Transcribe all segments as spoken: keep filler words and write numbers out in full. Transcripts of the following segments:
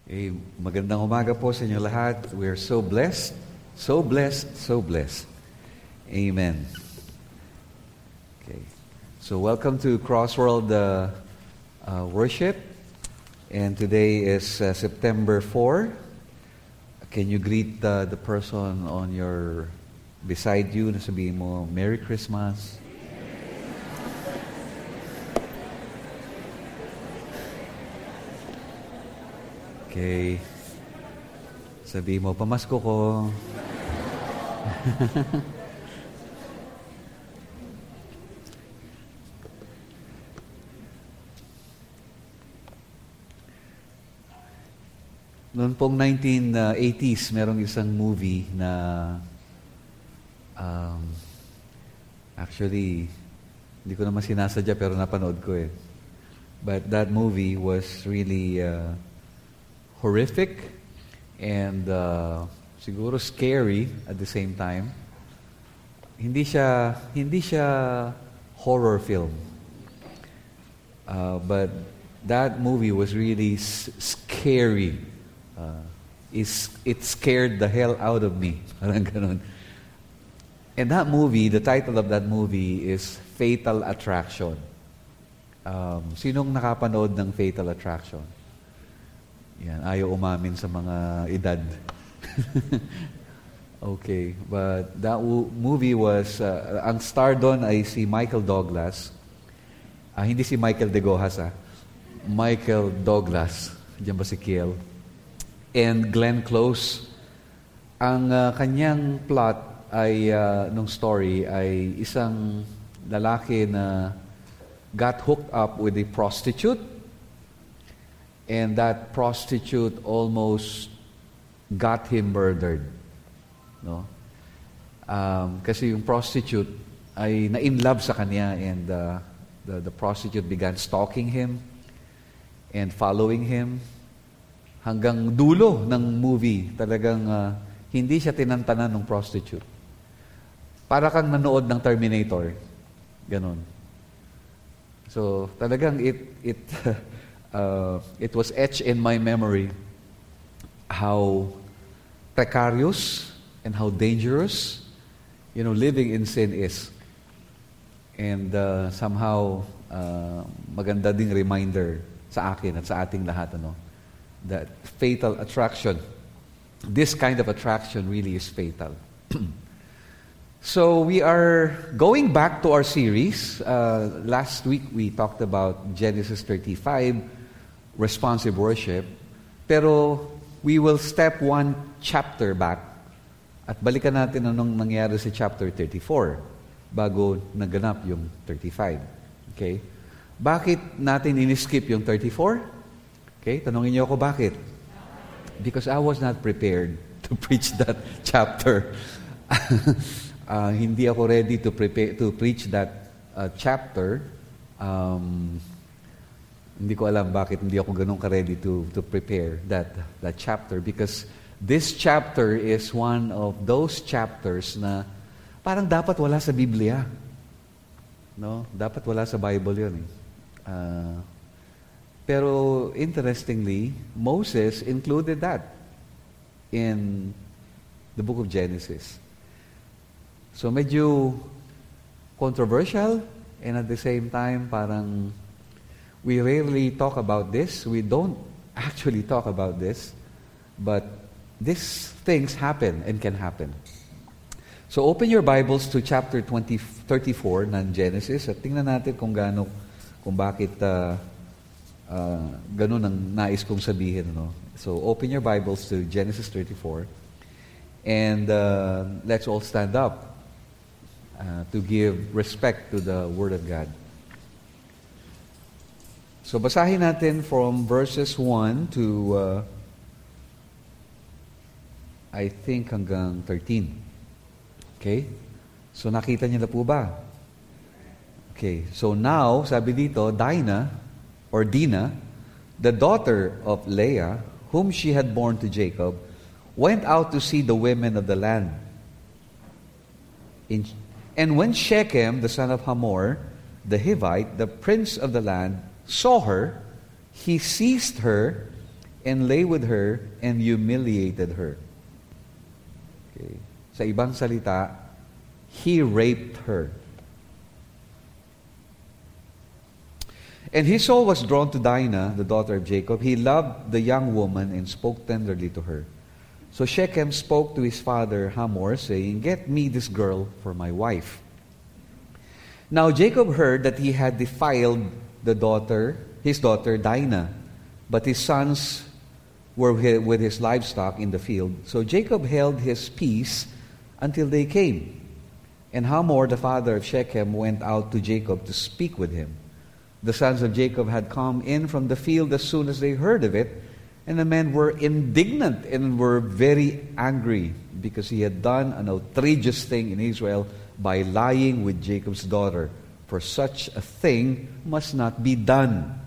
Eh, magandang umaga po sa inyo lahat. We are so blessed, so blessed, so blessed. Amen. Okay. So welcome to Crossworld uh, uh, Worship. And today is uh, September fourth. Can you greet uh, the person on your beside you na sabihin mo, Merry Christmas? Okay. Sabi mo, pamasko ko. Noon pong nineteen eighties, merong isang movie na um, actually, hindi ko naman sinasadya pero napanood ko eh. But that movie was really uh, horrific and uh, siguro scary at the same time. Hindi siya hindi siya horror film. Uh, but that movie was really s- scary. Uh, it's, it scared the hell out of me. Parang ganun. And that movie, the title of that movie is Fatal Attraction. Um, sinong nakapanood ng Fatal Attraction? Yan, ayaw umamin sa mga edad. Okay, but that w- movie was, uh, ang star doon ay si Michael Douglas. Ah, hindi si Michael De Gojas, ah. Michael Douglas. Diyan ba si Kiel? And Glenn Close. Ang uh, kanyang plot ay, uh, nung story, ay isang lalaki na got hooked up with a prostitute. And that prostitute almost got him murdered. No? Um, kasi yung prostitute ay na-in-love sa kanya and uh, the, the prostitute began stalking him and following him hanggang dulo ng movie. Talagang uh, hindi siya tinantanan ng prostitute. Para kang nanood ng Terminator. Ganon. So talagang it... it Uh, it was etched in my memory how precarious and how dangerous, you know, living in sin is. And uh, somehow, uh, maganda ding reminder sa akin at sa ating lahat, ano, that fatal attraction, this kind of attraction really is fatal. So we are going back to our series. Uh, last week we talked about Genesis thirty-five, responsive worship. Pero we will step one chapter back at balikan natin anong nangyari sa chapter thirty-four bago naganap yung thirty-five. Okay? Bakit natin in-skip yung thirty-four? Okay? Tanungin niyo ako bakit? Because I was not prepared to preach that chapter. uh, hindi ako ready to prepare to preach that uh, chapter. Um, Hindi ko alam bakit hindi ako ganun ka-ready to, to prepare that, that chapter because this chapter is one of those chapters na parang dapat wala sa Biblia. No? Dapat wala sa Bible yun. Eh. Uh, pero interestingly, Moses included that in the book of Genesis. So medyo controversial and at the same time parang we rarely talk about this. We don't actually talk about this. But these things happen and can happen. So open your Bibles to chapter twenty, thirty-four ng Genesis at tingnan natin kung gaano, kung bakit uh, uh, ganun ang nais kong sabihin. No? So open your Bibles to Genesis thirty-four and uh, let's all stand up uh, to give respect to the Word of God. So basahin natin from verses one to uh, I think hanggang thirteen. Okay? So nakita niyo na po ba? Okay. So now, sabi dito, Dinah or Dinah, the daughter of Leah, whom she had born to Jacob, went out to see the women of the land. In, and when Shechem, the son of Hamor, the Hivite, the prince of the land, saw her, he seized her and lay with her and humiliated her. Okay. Sa ibang salita, he raped her. And his soul was drawn to Dinah, the daughter of Jacob. He loved the young woman and spoke tenderly to her. So Shechem spoke to his father Hamor, saying, "Get me this girl for my wife." Now Jacob heard that he had defiled the daughter, his daughter Dinah, but his sons were with his livestock in the field. So Jacob held his peace until they came. And Hamor, the father of Shechem, went out to Jacob to speak with him. The sons of Jacob had come in from the field as soon as they heard of it, and the men were indignant and were very angry because he had done an outrageous thing in Israel by lying with Jacob's daughter. For such a thing must not be done.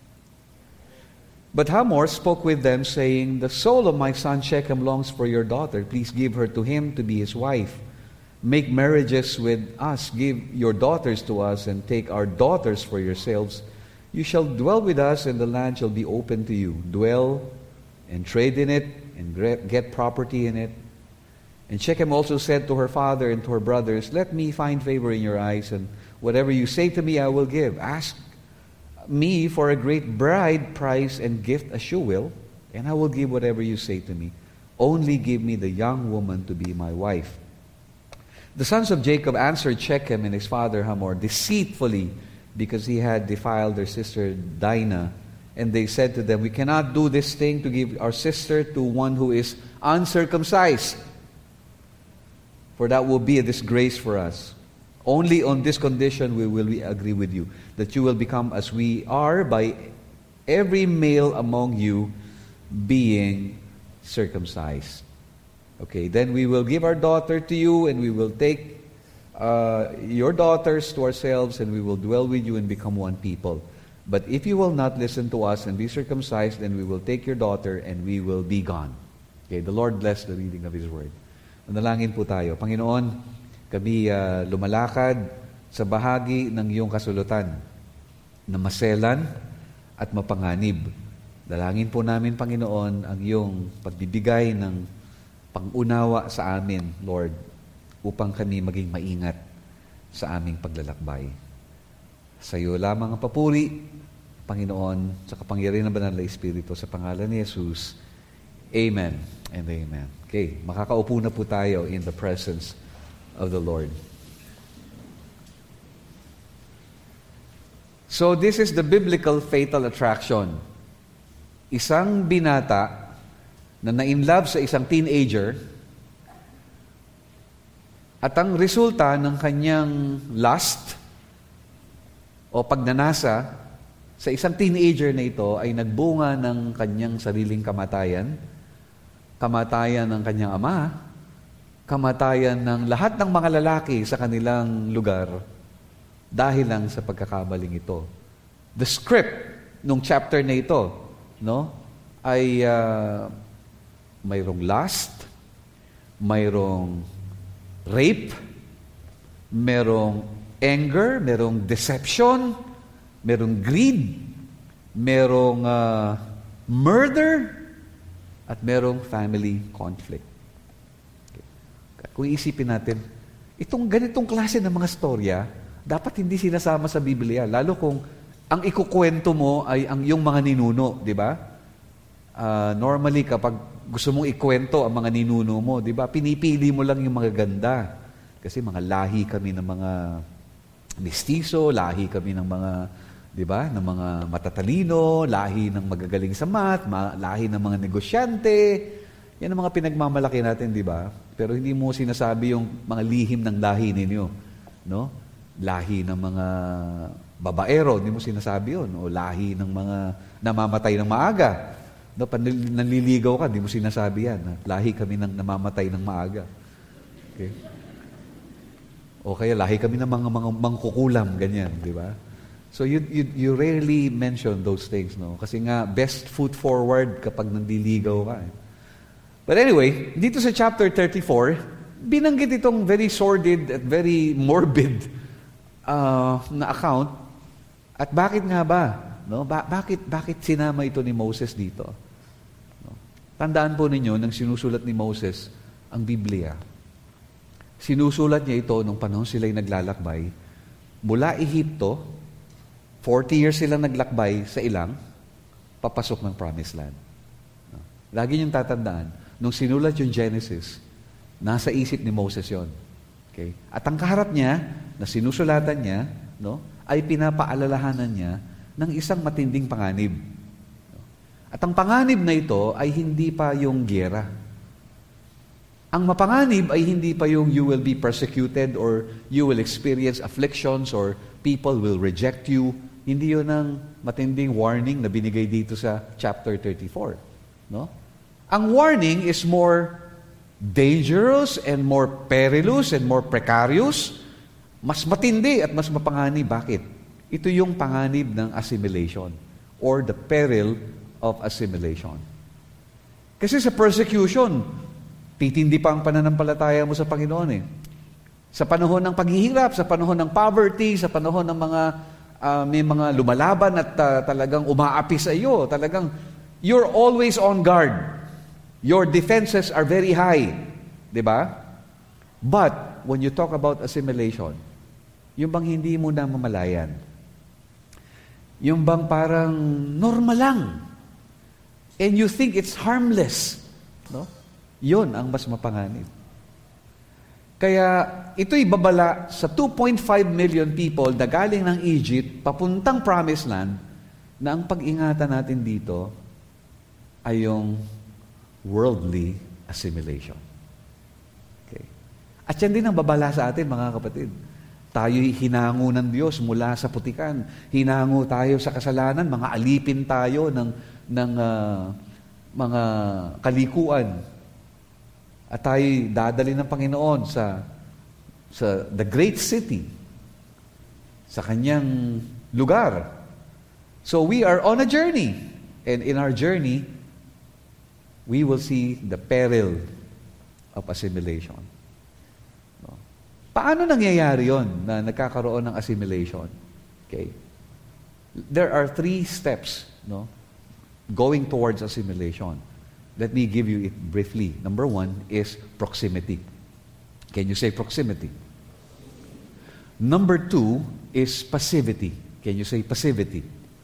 But Hamor spoke with them, saying, "The soul of my son Shechem longs for your daughter. Please give her to him to be his wife. Make marriages with us. Give your daughters to us, and take our daughters for yourselves. You shall dwell with us, and the land shall be open to you. Dwell and trade in it, and get property in it." And Shechem also said to her father and to her brothers, "Let me find favor in your eyes, and whatever you say to me I will give. Ask me for a great bride price and gift as you will, and I will give whatever you say to me. Only give me the young woman to be my wife." The sons of Jacob answered Shechem and his father Hamor deceitfully, because he had defiled their sister Dinah. And they said to them, "We cannot do this thing to give our sister to one who is uncircumcised, for that will be a disgrace for us. Only on this condition we will we agree with you, that you will become as we are by every male among you being circumcised. Okay, then we will give our daughter to you, and we will take uh, your daughters to ourselves, and we will dwell with you and become one people. But if you will not listen to us and be circumcised, then we will take your daughter and we will be gone." Okay, the Lord bless the reading of His Word. Manalangin po tayo. Panginoon, kami uh, lumalakad sa bahagi ng iyong kasulutan na maselan at mapanganib. Dalangin po namin, Panginoon, ang iyong pagbibigay ng pang-unawa sa amin, Lord, upang kami maging maingat sa aming paglalakbay. Sa iyo lamang ang papuri, Panginoon, sa kapangyarihan ng Banal na Espiritu, sa pangalan ni Jesus. Amen and amen. Okay, makakaupo na po tayo in the presence of the Lord. So this is the biblical fatal attraction. Isang binata na na-inlove sa isang teenager, at ang resulta ng kanyang lust o pagnanasa sa isang teenager na ito ay nagbunga ng kanyang sariling kamatayan, kamatayan ng kanyang ama, kamatayan ng lahat ng mga lalaki sa kanilang lugar dahil lang sa pagkakamaling ito. The script nung chapter na ito, no, ay uh, mayroong lust, mayroong rape, mayroong anger, mayroong deception, mayroong greed, mayroong uh, murder, at mayroong family conflict. Okay. Kung isipin natin, itong ganitong klase ng mga storya, dapat hindi sinasama sa Biblia, lalo kung ang ikukwento mo ay ang yung mga ninuno, di ba? Uh, normally, kapag gusto mong ikwento ang mga ninuno mo, di ba? Pinipili mo lang yung mga ganda. Kasi mga lahi kami ng mga mestizo, lahi kami ng mga, di ba? Ng mga matatalino, lahi ng magagaling sa math, ma- lahi ng mga negosyante. Yan ang mga pinagmamalaki natin, di ba? Pero hindi mo sinasabi yung mga lihim ng lahi ninyo, no? Lahi ng mga babaero, hindi mo sinasabi yun. O lahi ng mga namamatay ng maaga. No, pag nanliligaw ka, di mo sinasabi yan. Ha? Lahi kami ng namamatay ng maaga. Okay? O kaya lahi kami ng mga, mga mangkukulam, ganyan, di ba? So you, you, you rarely mention those things, no? Kasi nga, best foot forward kapag nanliligaw ka. Eh. But anyway, dito sa chapter thirty-four, binanggit itong very sordid at very morbid uh, na account. At bakit nga ba? No? Ba- bakit, bakit sinama ito ni Moses dito? Tandaan po ninyo, nang sinusulat ni Moses ang Biblia, sinusulat niya ito nung panahon sila'y naglalakbay. Mula Ehipto, forty years silang naglakbay sa ilang, papasok ng Promised Land. Lagi niyong tatandaan, nung sinulat yung Genesis, nasa isip ni Moses yon. Okay? At ang kaharap niya, na sinusulatan niya, no, ay pinapaalalahanan niya ng isang matinding panganib. At ang panganib na ito ay hindi pa yung giyera. Ang mapanganib ay hindi pa yung you will be persecuted or you will experience afflictions or people will reject you. Hindi yun ang matinding warning na binigay dito sa chapter thirty-four. No? Ang warning is more dangerous and more perilous and more precarious. Mas matindi at mas mapanganib. Bakit? Ito yung panganib ng assimilation or the peril of assimilation. Kasi sa persecution, titindi pa ang pananampalataya mo sa Panginoon eh. Sa panahon ng paghihirap, sa panahon ng poverty, sa panahon ng mga uh, may mga lumalaban at uh, talagang umaapi sa iyo, talagang you're always on guard. Your defenses are very high. Diba? But, when you talk about assimilation, yung bang hindi mo na mamalayan, yung bang parang normal lang, and you think it's harmless, no? Yun ang mas mapanganib. Kaya ito'y babala sa two point five million people na galing ng Egypt, papuntang Promised Land, na ang pag-ingatan natin dito ay yung worldly assimilation. Okay. At yan din ang babala sa atin, mga kapatid. Tayo'y hinango ng Diyos mula sa putikan. Hinango tayo sa kasalanan, mga alipin tayo ng, ng uh, mga kalikuan. At tayo'y dadali ng Panginoon sa, sa the great city, sa kanyang lugar. So we are on a journey. And in our journey, we will see the peril of assimilation. No? Paano nangyayari yon na nagkakaroon ng assimilation? Okay. There are three steps, no, going towards assimilation. Let me give you it briefly. Number one is proximity. Can you say proximity? Number two is passivity. Can you say passivity?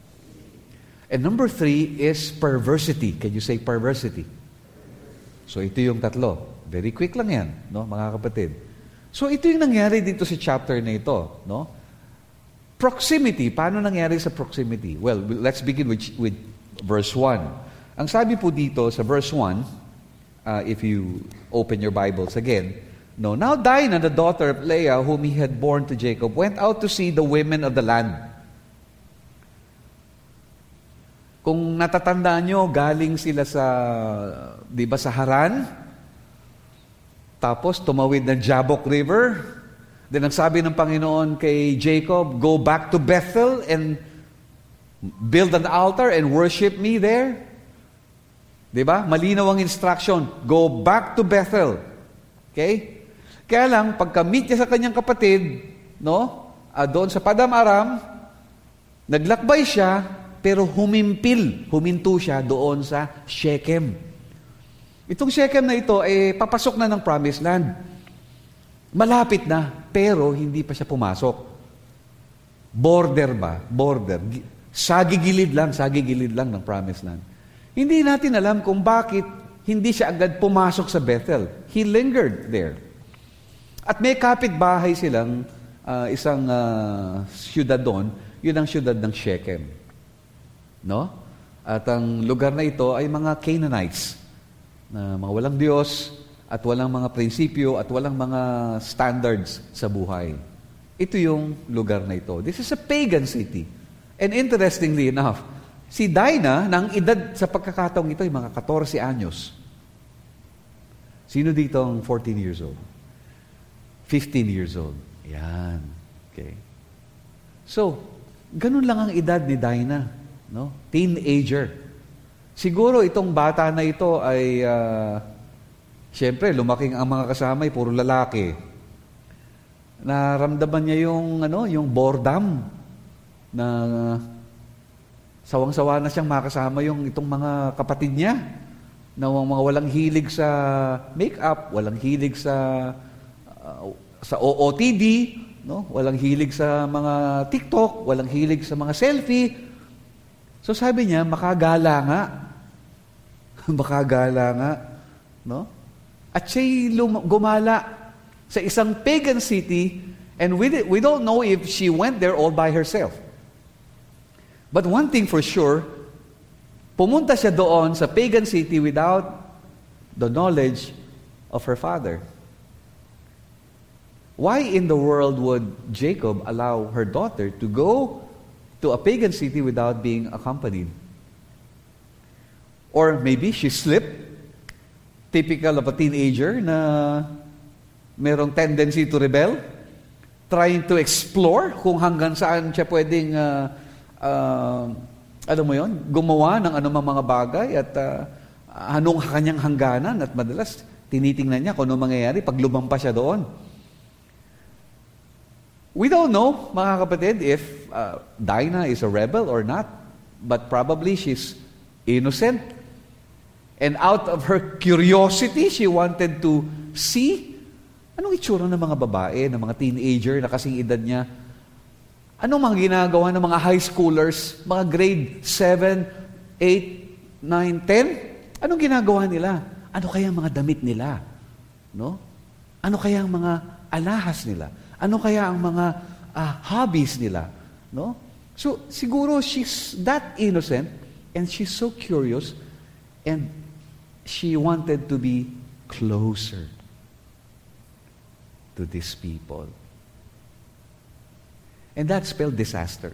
And number three is perversity. Can you say perversity? So ito yung tatlo. Very quick lang yan, no, mga kapatid. So ito yung nangyari dito sa chapter na ito, no? Proximity. Paano nangyari sa proximity? Well, let's begin with, with verse one. Ang sabi po dito sa verse one, uh, if you open your Bibles again, no, now Dinah, the daughter of Leah, whom he had born to Jacob, went out to see the women of the land. Kung natatandaan nyo, galing sila sa, di ba, sa Haran, tapos tumawid ng Jabbok River. Then ang sabi ng Panginoon kay Jacob, go back to Bethel and build an altar and worship me there. Diba? Malinaw ang instruction. Go back to Bethel. Okay? Kaya lang, pagka-meet niya sa kanyang kapatid, no? Uh, doon sa Padam Aram, naglakbay siya, pero humimpil, huminto siya doon sa Shechem. Itong Shechem na ito, eh, papasok na ng Promised Land. Malapit na, pero hindi pa siya pumasok. Border ba? Border. Sagigilid lang, sagigilid lang ng Promised Land. Hindi natin alam kung bakit hindi siya agad pumasok sa Bethel. He lingered there. At may kapitbahay silang uh, isang uh, syudad doon, yun ang syudad ng Shechem. No? At ang lugar na ito ay mga Canaanites, na mga walang Diyos at walang mga prinsipyo at walang mga standards sa buhay. Ito yung lugar na ito. This is a pagan city. And interestingly enough, si Dinah, na ang edad sa pagkakataong ito ay mga fourteen anyos. Sino dito ang fourteen years old? fifteen years old. Yan. Okay. So, ganun lang ang edad ni Dinah. No? Teenager. Siguro itong bata na ito ay, uh, siyempre, lumaking ang mga kasama ay puro lalaki. Naramdaman niya yung, ano, yung boredom na uh, sawang-sawa na siyang makasama yung itong mga kapatid niya. na mga walang hilig sa make-up, walang hilig sa uh, sa O O T D, no? Walang hilig sa mga TikTok, walang hilig sa mga selfie. So sabi niya, makagala nga. makagala nga, no? At siya'y lum- gumala sa isang pagan city, and we, we don't know if she went there all by herself. But one thing for sure, pumunta siya doon sa pagan city without the knowledge of her father. Why in the world would Jacob allow her daughter to go to a pagan city without being accompanied? Or maybe she slipped, typical of a teenager na merong tendency to rebel, trying to explore kung hanggang saan siya pwedeng uh, uh, alam mo yon, gumawa ng anumang mga bagay at uh, anong kanyang hangganan, at madalas tinitingnan niya kung anong mangyayari pag lumampas siya doon. We don't know, mga kapatid, if uh, Dinah is a rebel or not, but probably she's innocent. And out of her curiosity, she wanted to see anong itsura ng mga babae, ng mga teenager na kasing edad niya. Anong mga ginagawa ng mga high schoolers, mga grade seven, eight, nine, ten? Anong ginagawa nila? Ano kaya ang mga damit nila? No? Ano kaya ang mga alahas nila? Ano kaya ang mga uh, hobbies nila? No? So, siguro she's that innocent and she's so curious and she wanted to be closer to these people. And that spelled disaster.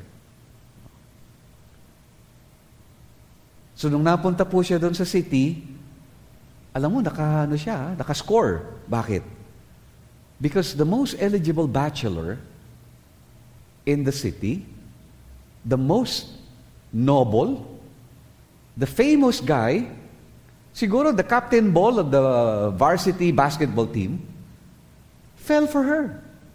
So, nung napunta po siya doon sa city, alam mo, naka, ano siya, naka-score. Bakit? Because the most eligible bachelor in the city, the most noble, the famous guy, siguro the captain ball of the varsity basketball team, fell for her.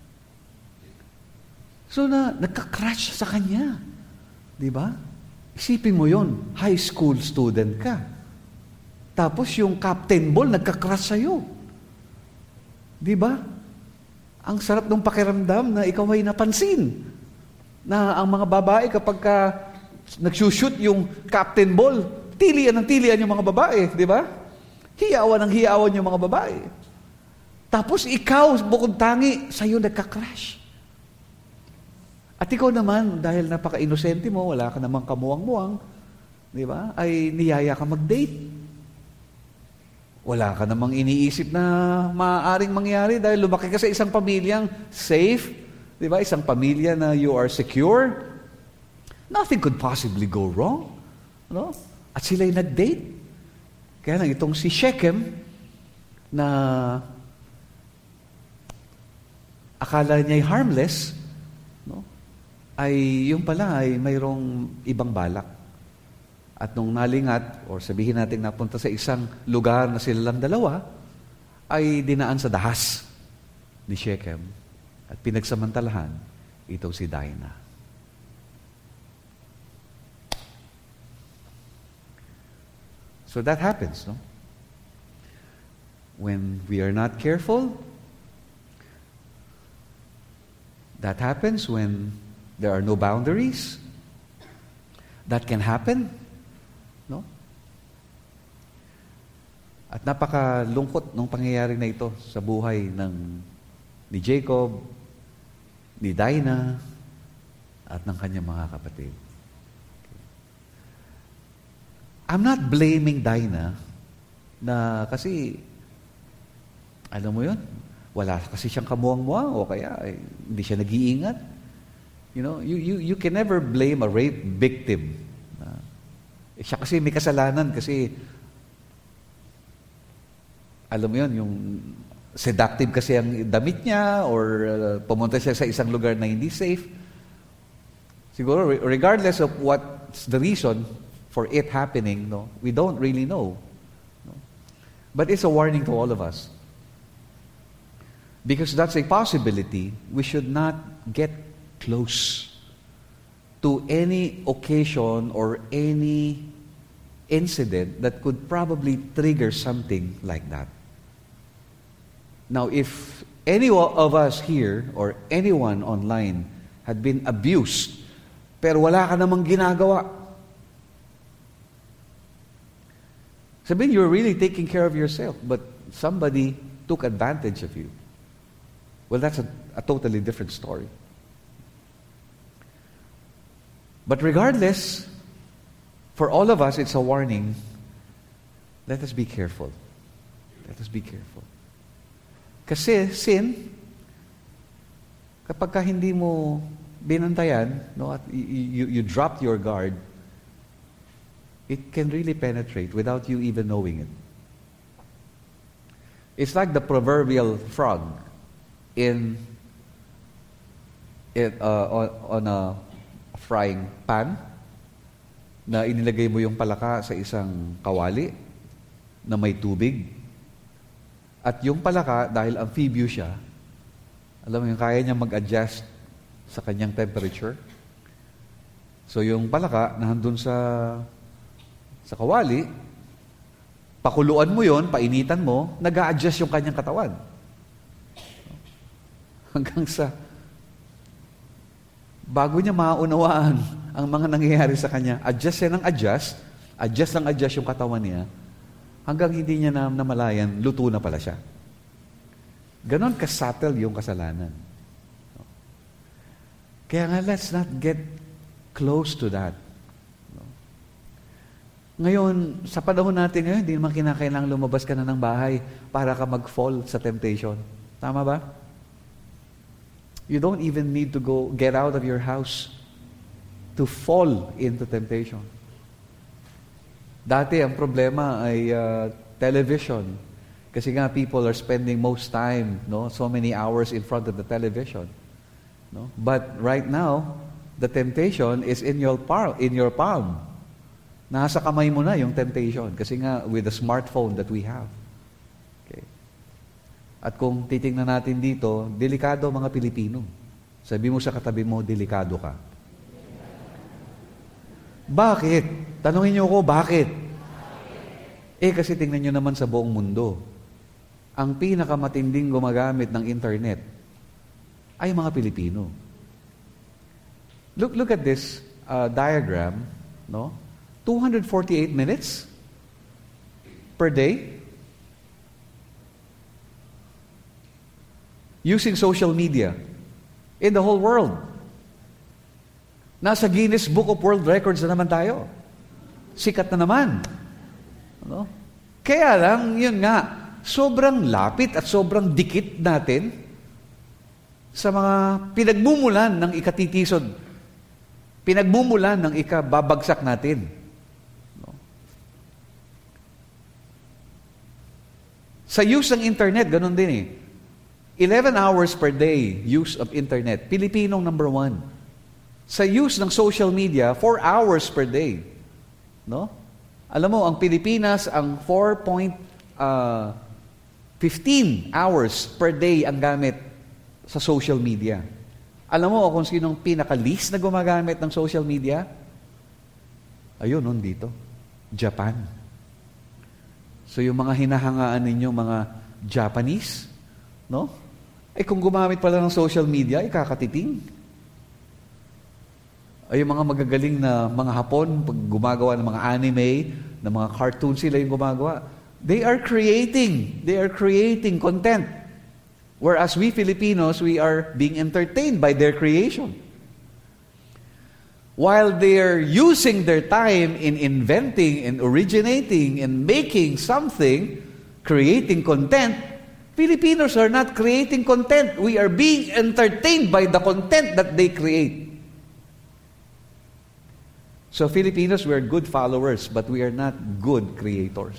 So na, nagka-crush sa kanya. Di ba? Isipin mo yon, high school student ka. Tapos yung captain ball, nagka-crush sa'yo. Di ba? Ang sarap ng pakiramdam na ikaw ay napansin. Na ang mga babae kapag ka nagsushoot yung captain ball, tilian ng tilian yung mga babae, di ba? Hiyawan ng hiyawan yung mga babae. Tapos ikaw, bukod tangi, sa'yo nagka-crush. At ikaw naman, dahil napaka-inosente mo, wala ka namang kamuwang-muwang, di ba? Ay niyaya ka mag-date. Wala ka namang iniisip na maaaring mangyari dahil lumaki ka sa isang pamilyang safe, di ba? Isang pamilya na you are secure. Nothing could possibly go wrong. No? At sila'y nag-date. Kaya lang itong si Shechem na akala niya'y harmless, no? Ay yung pala ay mayroong ibang balak. At nung nalingat, or sabihin natin napunta sa isang lugar na sila lang dalawa, ay dinaan sa dahas ni Shechem at pinagsamantalahan itong si Dinah. So that happens, no? When we are not careful, that happens when there are no boundaries. That can happen. No? At napakalungkot ng pangyayari na ito sa buhay ng ni Jacob, ni Dinah, at ng kanyang mga kapatid. I'm not blaming Dinah na kasi, alam mo yun, wala kasi siyang kamuwang-muwang o kaya eh, hindi siya nag-iingat. You know, you, you, you can never blame a rape victim. Eh, siya kasi may kasalanan kasi alam mo yun, yung seductive kasi ang damit niya or uh, pumunta siya sa isang lugar na hindi safe. Siguro, regardless of what's the reason for it happening, no, we don't really know. No? But it's a warning to all of us. Because that's a possibility. We should not get close to any occasion or any incident that could probably trigger something like that. Now, if any of us here or anyone online had been abused, pero wala ka namang ginagawa, sabihin, you're really taking care of yourself, but somebody took advantage of you. Well, that's a, a totally different story. But regardless, for all of us, it's a warning. Let us be careful. Let us be careful. Kasi sin, kapag ka hindi mo binantayan, no, at you, you, you dropped your guard, it can really penetrate without you even knowing it. It's like the proverbial frog in it uh, on, on a frying pan na inilagay mo yung palaka sa isang kawali na may tubig. At yung palaka, dahil amphibio siya, alam mo yung kaya niya mag-adjust sa kanyang temperature. So yung palaka na handun sa sa kawali, pakuluan mo yon, painitan mo, nag-a-adjust yung kanyang katawan. Hanggang sa bago niya maunawaan ang mga nangyayari sa kanya, adjust siya ng adjust, adjust ng adjust yung katawan niya, hanggang hindi niya na namalayan, luto na pala siya. Ganon ka-subtle yung kasalanan. Kaya nga, let's not get close to that. Ngayon, sa panahon natin ngayon, hindi naman kinakailangang lumabas ka na ng bahay para ka mag-fall sa temptation. Tama ba? You don't even need to go get out of your house to fall into temptation. Dati, ang problema ay uh, television. Kasi nga, people are spending most time, no, so many hours in front of the television. No? But right now, the temptation is in your palm, in your palm. Nasa kamay mo na yung temptation. Kasi nga, with the smartphone that we have. Okay. At kung titingnan natin dito, delikado mga Pilipino. Sabi mo sa katabi mo, delikado ka. Bakit? Tanungin niyo ako, bakit? Eh, kasi tingnan niyo naman sa buong mundo. Ang pinakamatinding gumagamit ng internet ay mga Pilipino. Look, look at this uh, diagram, no? two hundred forty-eight minutes per day using social media in the whole world. Nasa Guinness Book of World Records na naman tayo. Sikat na naman. Ano? Kaya lang, yun nga, sobrang lapit at sobrang dikit natin sa mga pinagmumulan ng ikatitisod. Pinagmumulan ng ikababagsak natin. No? Sa use ng internet, ganun din eh. eleven hours per day use of internet. Pilipinong number one. Sa use ng social media, four hours per day. No? Alam mo, ang Pilipinas, ang four point one five hours per day ang gamit sa social media. Alam mo kung sinong pinaka-least na gumagamit ng social media? Ayun, nun dito. Japan. So yung mga hinahangaan ninyo, mga Japanese, no? Eh kung gumamit pala ng social media, ikakatiting. Ay yung mga magagaling na mga Hapon, pag gumagawa ng mga anime, ng mga cartoons sila yung gumagawa, they are creating, they are creating content. Whereas we Filipinos, we are being entertained by their creation. While they are using their time in inventing and originating and making something, creating content, Filipinos are not creating content. We are being entertained by the content that they create. So Filipinos, we are good followers, but we are not good creators.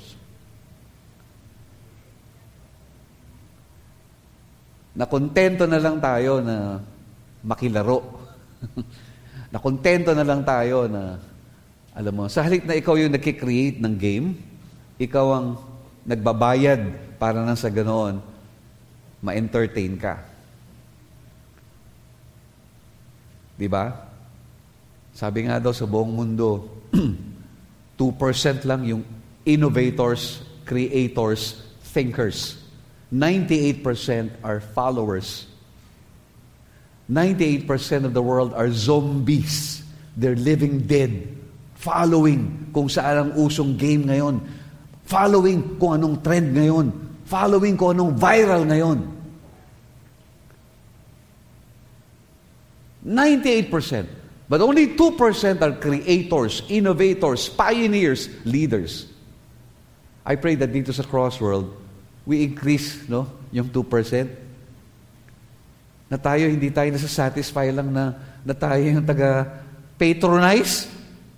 Nakontento na lang tayo na makilaro. Nakontento na lang tayo na, alam mo, sa halip na ikaw yung nagkikreate ng game, ikaw ang nagbabayad para nang sa ganoon, ma-entertain ka. Di ba? Sabi nga daw sa buong mundo, two percent lang yung innovators, creators, thinkers. ninety-eight percent are followers. ninety-eight percent of the world are zombies. They're living dead. Following kung saan ang usong game ngayon. Following kung anong trend ngayon. Following kung anong viral ngayon. ninety-eight percent. But only two percent are creators, innovators, pioneers, leaders. I pray that dito sa Crossworld, we increase no, yung two percent. Na tayo, hindi tayo nasa-satisfy lang na, na tayo yung taga-patronize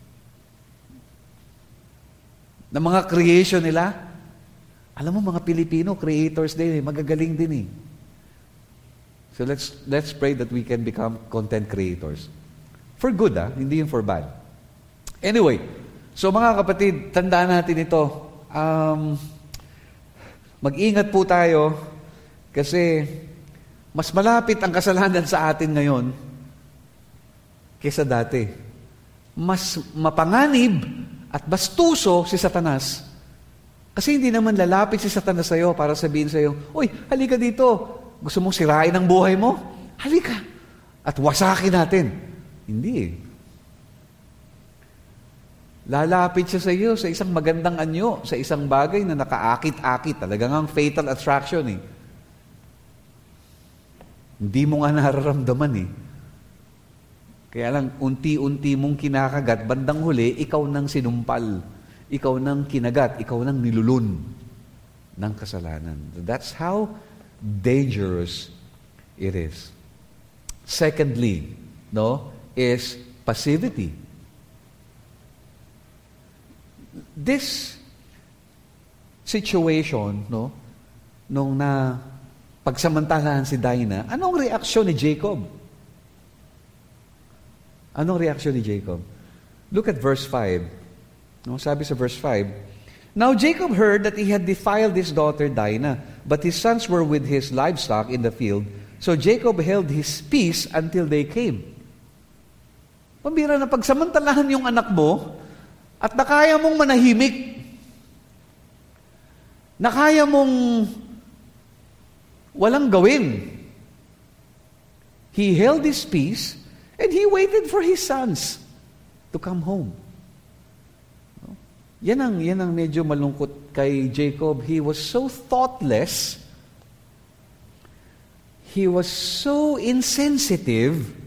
na mga creation nila. Alam mo, mga Pilipino, creators din eh, magagaling din eh. So let's let's pray that we can become content creators. For good, ah, hindi yung for bad. Anyway, so mga kapatid, tandaan natin ito. Um, mag-ingat po tayo kasi mas malapit ang kasalanan sa atin ngayon kaysa dati. Mas mapanganib at bastuso si Satanas. Kasi hindi naman lalapit si Satanas sa'yo para sabihin sa'yo, "Uy, halika dito. Gusto mong sirain ang buhay mo? Halika. At wasakin natin." Hindi eh. Lalapit siya sa iyo sa isang magandang anyo, sa isang bagay na nakaakit-akit. Talagang ang fatal attraction eh. Hindi mo nga nararamdaman eh. Kaya lang, unti-unti mong kinakagat, bandang huli, ikaw nang sinumpal. Ikaw nang kinagat, ikaw nang nilulun ng kasalanan. That's how dangerous it is. Secondly, no, is passivity. This situation, no, nung na pagsamantalahan si Dinah, anong reaksyon ni Jacob? Anong reaksyon ni Jacob? Look at verse five. No, sabi sa verse five, "Now Jacob heard that he had defiled his daughter Dinah, but his sons were with his livestock in the field. So Jacob held his peace until they came." Pambira na pagsamantalahan yung anak mo at nakaya mong manahimik. Nakaya mong walang gawin. He held his peace and he waited for his sons to come home. Yan ang, yan ang medyo malungkot kay Jacob. He was so thoughtless. He was so insensitive.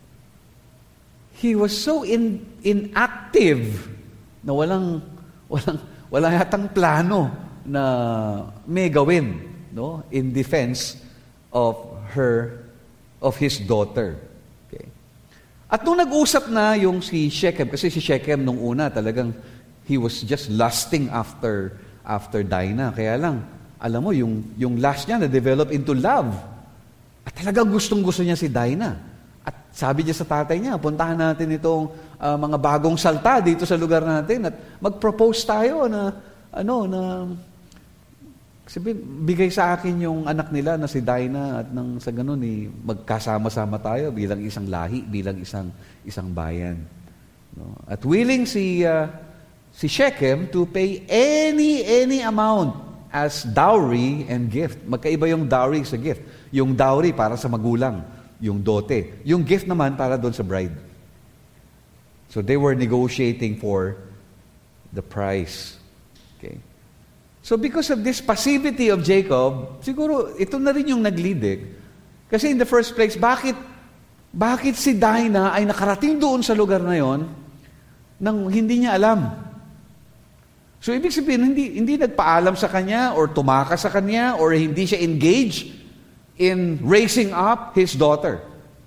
He was so in, inactive na walang, walang, wala yatang plano na may gawin, no, in defense of her, of his daughter. Okay. At nung nag-usap na yung si Shechem, kasi si Shechem nung una talagang he was just lusting after after Dinah. Kaya lang, alam mo, yung, yung lust niya na-develop into love. At talagang gustong-gusto niya si Dinah. At sabi niya sa tatay niya, puntahan natin itong uh, mga bagong salta dito sa lugar natin at mag-propose tayo na, ano, na, sabihin, bigay sa akin yung anak nila na si Dinah at nang sa ganun, eh, magkasama-sama tayo bilang isang lahi, bilang isang isang bayan. No? At willing si uh, si Shechem to pay any any amount as dowry and gift. Magkaiba yung dowry sa gift. Yung dowry para sa magulang, yung dote. Yung gift naman para doon sa bride. So they were negotiating for the price. Okay. So because of this passivity of Jacob, siguro ito na rin yung nag-lead eh. Kasi in the first place, bakit bakit si Dinah ay nakarating doon sa lugar na yon nang hindi niya alam? So ibig sabihin, hindi, hindi nagpaalam sa kanya or tumakas sa kanya or hindi siya engaged in raising up his daughter.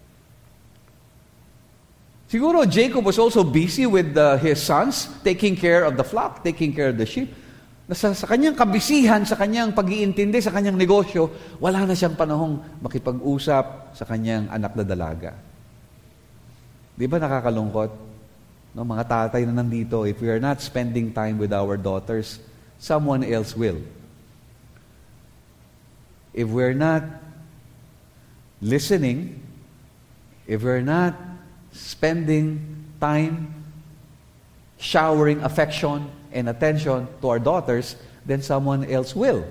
Siguro Jacob was also busy with uh, his sons, taking care of the flock, taking care of the sheep. Nasa, sa kanyang kabisihan, sa kanyang pag-iintindi, sa kanyang negosyo, wala na siyang panahong makipag-usap sa kanyang anak na dalaga. Di ba nakakalungkot? No, mga tatay na nandito, if we are not spending time with our daughters, someone else will. If we're not listening, if we're not spending time showering affection and attention to our daughters, then someone else will.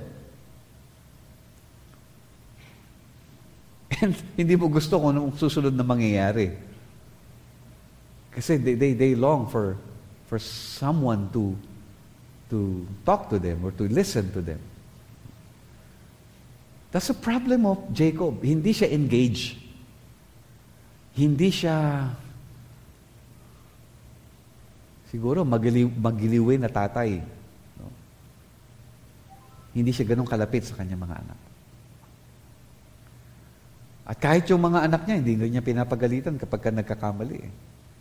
And hindi mo gusto kung anong susunod na mangyayari. Kasi they, they, they long for, for someone to, to talk to them or to listen to them. That's the problem of Jacob. Hindi siya engaged. Hindi siya siguro magiliw, magiliwin na tatay. No? Hindi siya ganun kalapit sa kanyang mga anak. At kahit yung mga anak niya, hindi niya pinapagalitan kapag ka nagkakamali. Eh.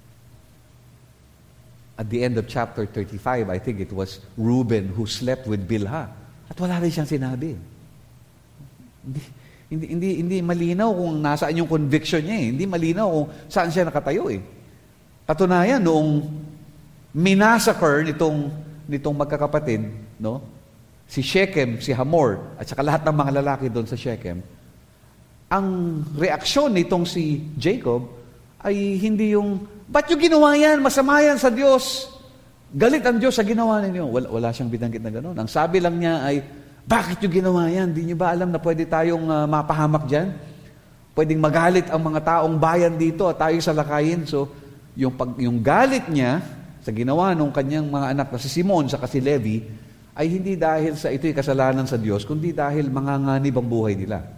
At the end of chapter thirty-five, I think it was Reuben who slept with Bilhah. At wala rin siyang sinabi. Hindi, hindi, hindi, hindi malinaw kung nasaan yung conviction niya. Eh. Hindi malinaw kung saan siya nakatayo. Eh. Katunayan, noong minasacre nitong, nitong magkakapatid, no? Si Shechem, si Hamor, at saka lahat ng mga lalaki doon sa Shechem, ang reaksyon nitong si Jacob ay hindi yung, ba't yung ginawa yan? Masama yan sa Diyos. Galit ang Diyos sa ginawa ninyo. Wala, wala siyang binanggit na gano'n. Ang sabi lang niya ay, bakit yung ginawa yan? Di niyo ba alam na pwede tayong uh, mapahamak dyan? Pwedeng magalit ang mga taong bayan dito at tayo salakayin. So, yung, pag, yung galit niya sa ginawa ng kanyang mga anak na si Simon sa si Levi ay hindi dahil sa ito'y kasalanan sa Diyos, kundi dahil manganganib ang buhay nila.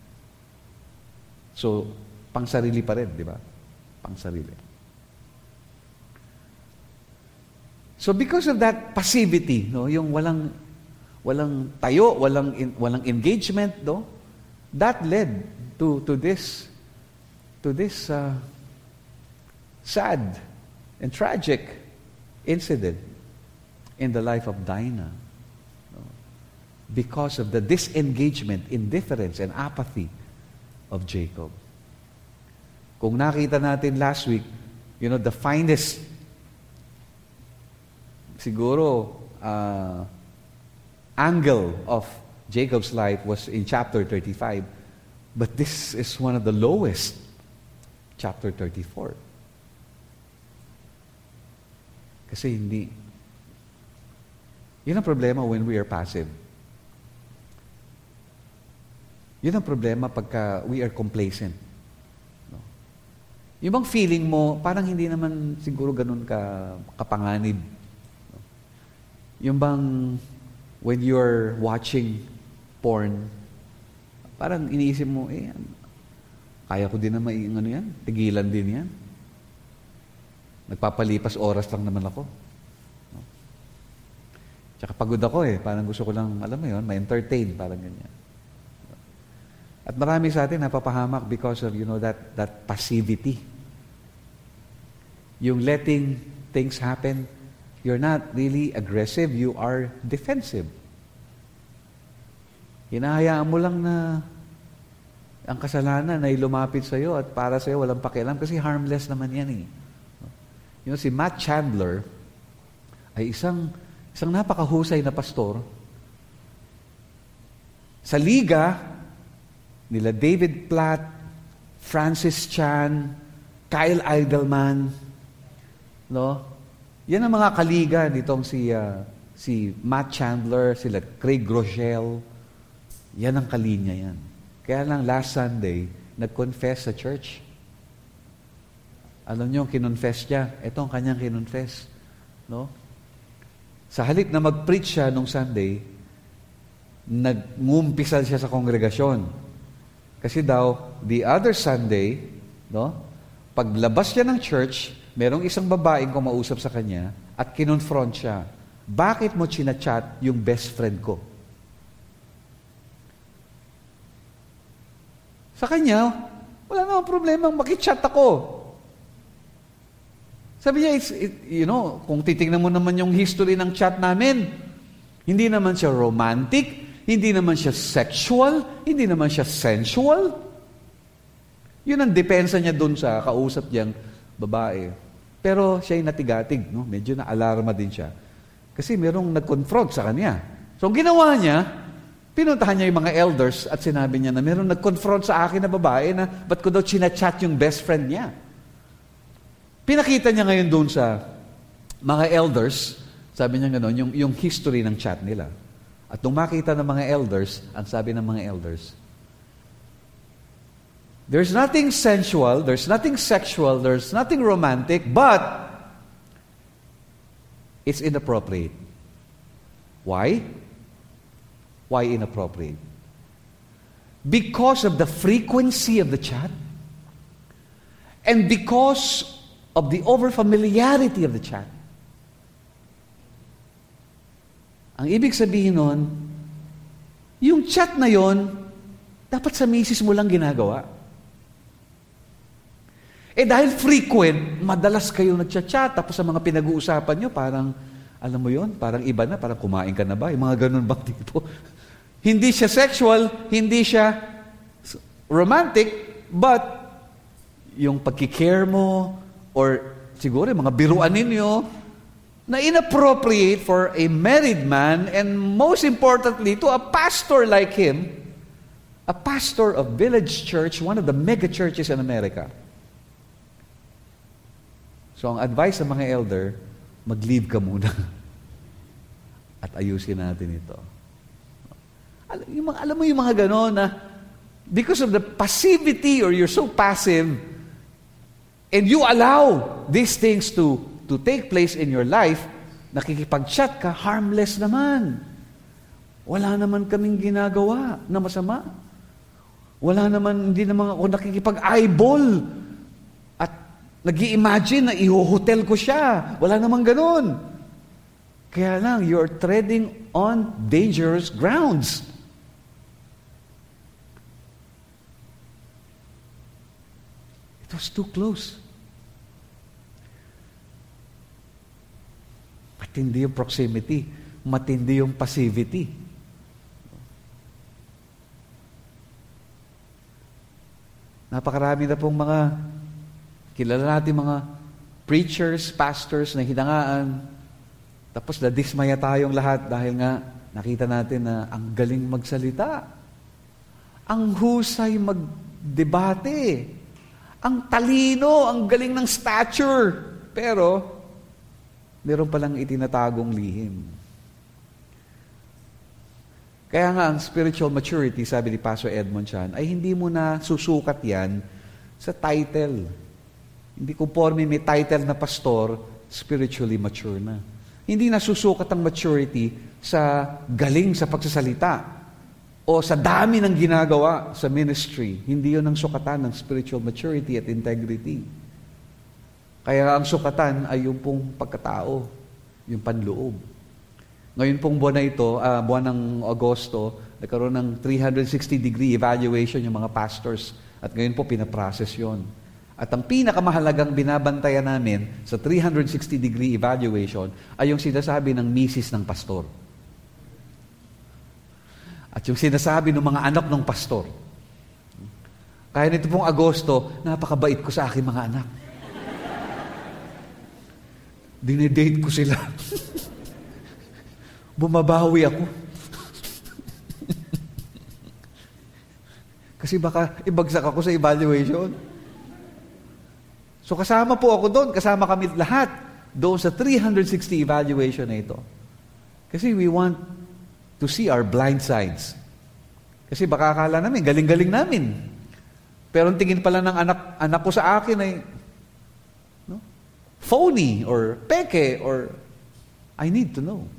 So, pangsarili pa rin, di ba? Pangsarili. So, because of that passivity, no, yung walang walang tayo, walang in, walang engagement, no, that led to to this to this uh, sad and tragic incident in the life of Dinah, no, because of the disengagement, indifference, and apathy of Jacob. Kung nakita natin last week, you know, the finest siguro uh, angle of Jacob's life was in chapter thirty-five, but this is one of the lowest, chapter thirty-four. Kasi hindi, yun ang problema when we are passive. Yun ang problema pagka we are complacent. No? Yung bang feeling mo, parang hindi naman siguro ganun ka kapanganib. No? Yung bang when you're watching porn, parang iniisip mo, eh, kaya ko din naman yung ano yan, tigilan din yan. Nagpapalipas oras lang naman ako. No? Tsaka pagod ako eh, parang gusto ko lang, alam mo yun, ma-entertain, parang ganyan. At marami sa atin napapahamak because of, you know, that that passivity. Yung letting things happen, you're not really aggressive, you are defensive. Hinahayaan mo lang na ang kasalanan ay lumapit sa iyo at para sa iyo walang pakialam kasi harmless naman yan eh. You know, si Matt Chandler ay isang isang napakahusay na pastor. Sa liga nila David Platt, Francis Chan, Kyle Idleman, no? Yan ang mga kaliga nitong si uh, si Matt Chandler, sila Craig Groeschel. Yan ang kalinya yan. Kaya lang last Sunday, nag-confess sa church. Alam niyo, kinonfess niya. Ito ang kanyang kinonfess, no? Sa halip na mag-preach siya nung Sunday, nag-ngumpisal siya sa kongregasyon. Kasi daw, the other Sunday, no, paglabas niya ng church, merong isang babaeng kumausap sa kanya at kinonfront siya. Bakit mo chinachat yung best friend ko? Sa kanya, wala namang problema, makichat ako. Sabi niya, it's, it, you know, kung titingnan mo naman yung history ng chat namin, hindi naman siya romantic, hindi naman siya sexual, hindi naman siya sensual. Yun ang depensa niya dun sa kausap niyang babae. Pero siya'y natigatig, no? Medyo na-alarma din siya. Kasi merong nag-confront sa kanya. So, ang ginawa niya, pinuntahan niya yung mga elders at sinabi niya na merong nag-confront sa akin na babae na ba't ko daw chinachat yung best friend niya. Pinakita niya ngayon doon sa mga elders, sabi niya gano'n, yung, yung history ng chat nila. At nung makita ng mga elders, ang sabi ng mga elders, there's nothing sensual, there's nothing sexual, there's nothing romantic, but it's inappropriate. Why? Why inappropriate? Because of the frequency of the chat, and because of the overfamiliarity of the chat. Ang ibig sabihin nun, yung chat na yon, dapat sa misis mo lang ginagawa. Eh dahil frequent, madalas kayo nagchat-chat, tapos sa mga pinag-uusapan nyo, parang, alam mo yon, parang iba na, parang kumain ka na ba? Yung mga ganun bang tipo. Hindi siya sexual, hindi siya romantic, but yung pagkikare mo, or siguro yung mga biruan ninyo, na inappropriate for a married man, and most importantly, to a pastor like him, a pastor of Village Church, one of the mega churches in America. So ang advice sa mga elder, mag-leave ka muna at ayusin natin ito. Alam, yung mga, alam mo yung mga gano'n na because of the passivity, or you're so passive, and you allow these things to to take place in your life, nakikipag-chat ka, harmless naman. Wala naman kaming ginagawa na masama. Wala naman, hindi naman ako nakikipag-eyeball at nag-i-imagine na i-hotel ko siya. Wala naman ganun. Kaya lang, you're treading on dangerous grounds. It was too close. Matindi yung proximity. Matindi yung passivity. Napakarami na pong mga kilala natin mga preachers, pastors na hinangaan. Tapos nadismaya tayong lahat dahil nga nakita natin na ang galing magsalita. Ang husay magdebate. Ang talino, ang galing ng stature. Pero meron palang itinatagong lihim. Kaya nga, ang spiritual maturity, sabi ni Pastor Edmond Chan, ay hindi mo na susukat yan sa title. Hindi conforme may title na pastor, spiritually mature na. Hindi na susukat ang maturity sa galing sa pagsasalita o sa dami ng ginagawa sa ministry. Hindi yun ang sukatan ng spiritual maturity at integrity. Kaya ang sukatan ay yung pong pagkatao, yung panloob. Ngayon pong buwan na ito, uh, buwan ng Agosto, nagkaroon ng three sixty degree evaluation yung mga pastors. At ngayon po pinaprocess yon. At ang pinakamahalagang binabantayan namin sa three sixty degree evaluation ay yung sinasabi ng misis ng pastor. At yung sinasabi ng mga anak ng pastor. Kaya nito pong Agosto, napakabait ko sa aking mga anak. Dinedate ko sila. Bumabawi ako. Kasi baka ibagsak ako sa evaluation. So kasama po ako doon, kasama kami lahat doon sa three sixty evaluation na ito. Kasi we want to see our blind sides. Kasi baka akala namin, galing-galing namin. Pero ang tingin pala ng anak, anak ko sa akin ay no? Phony or peke or I need to know.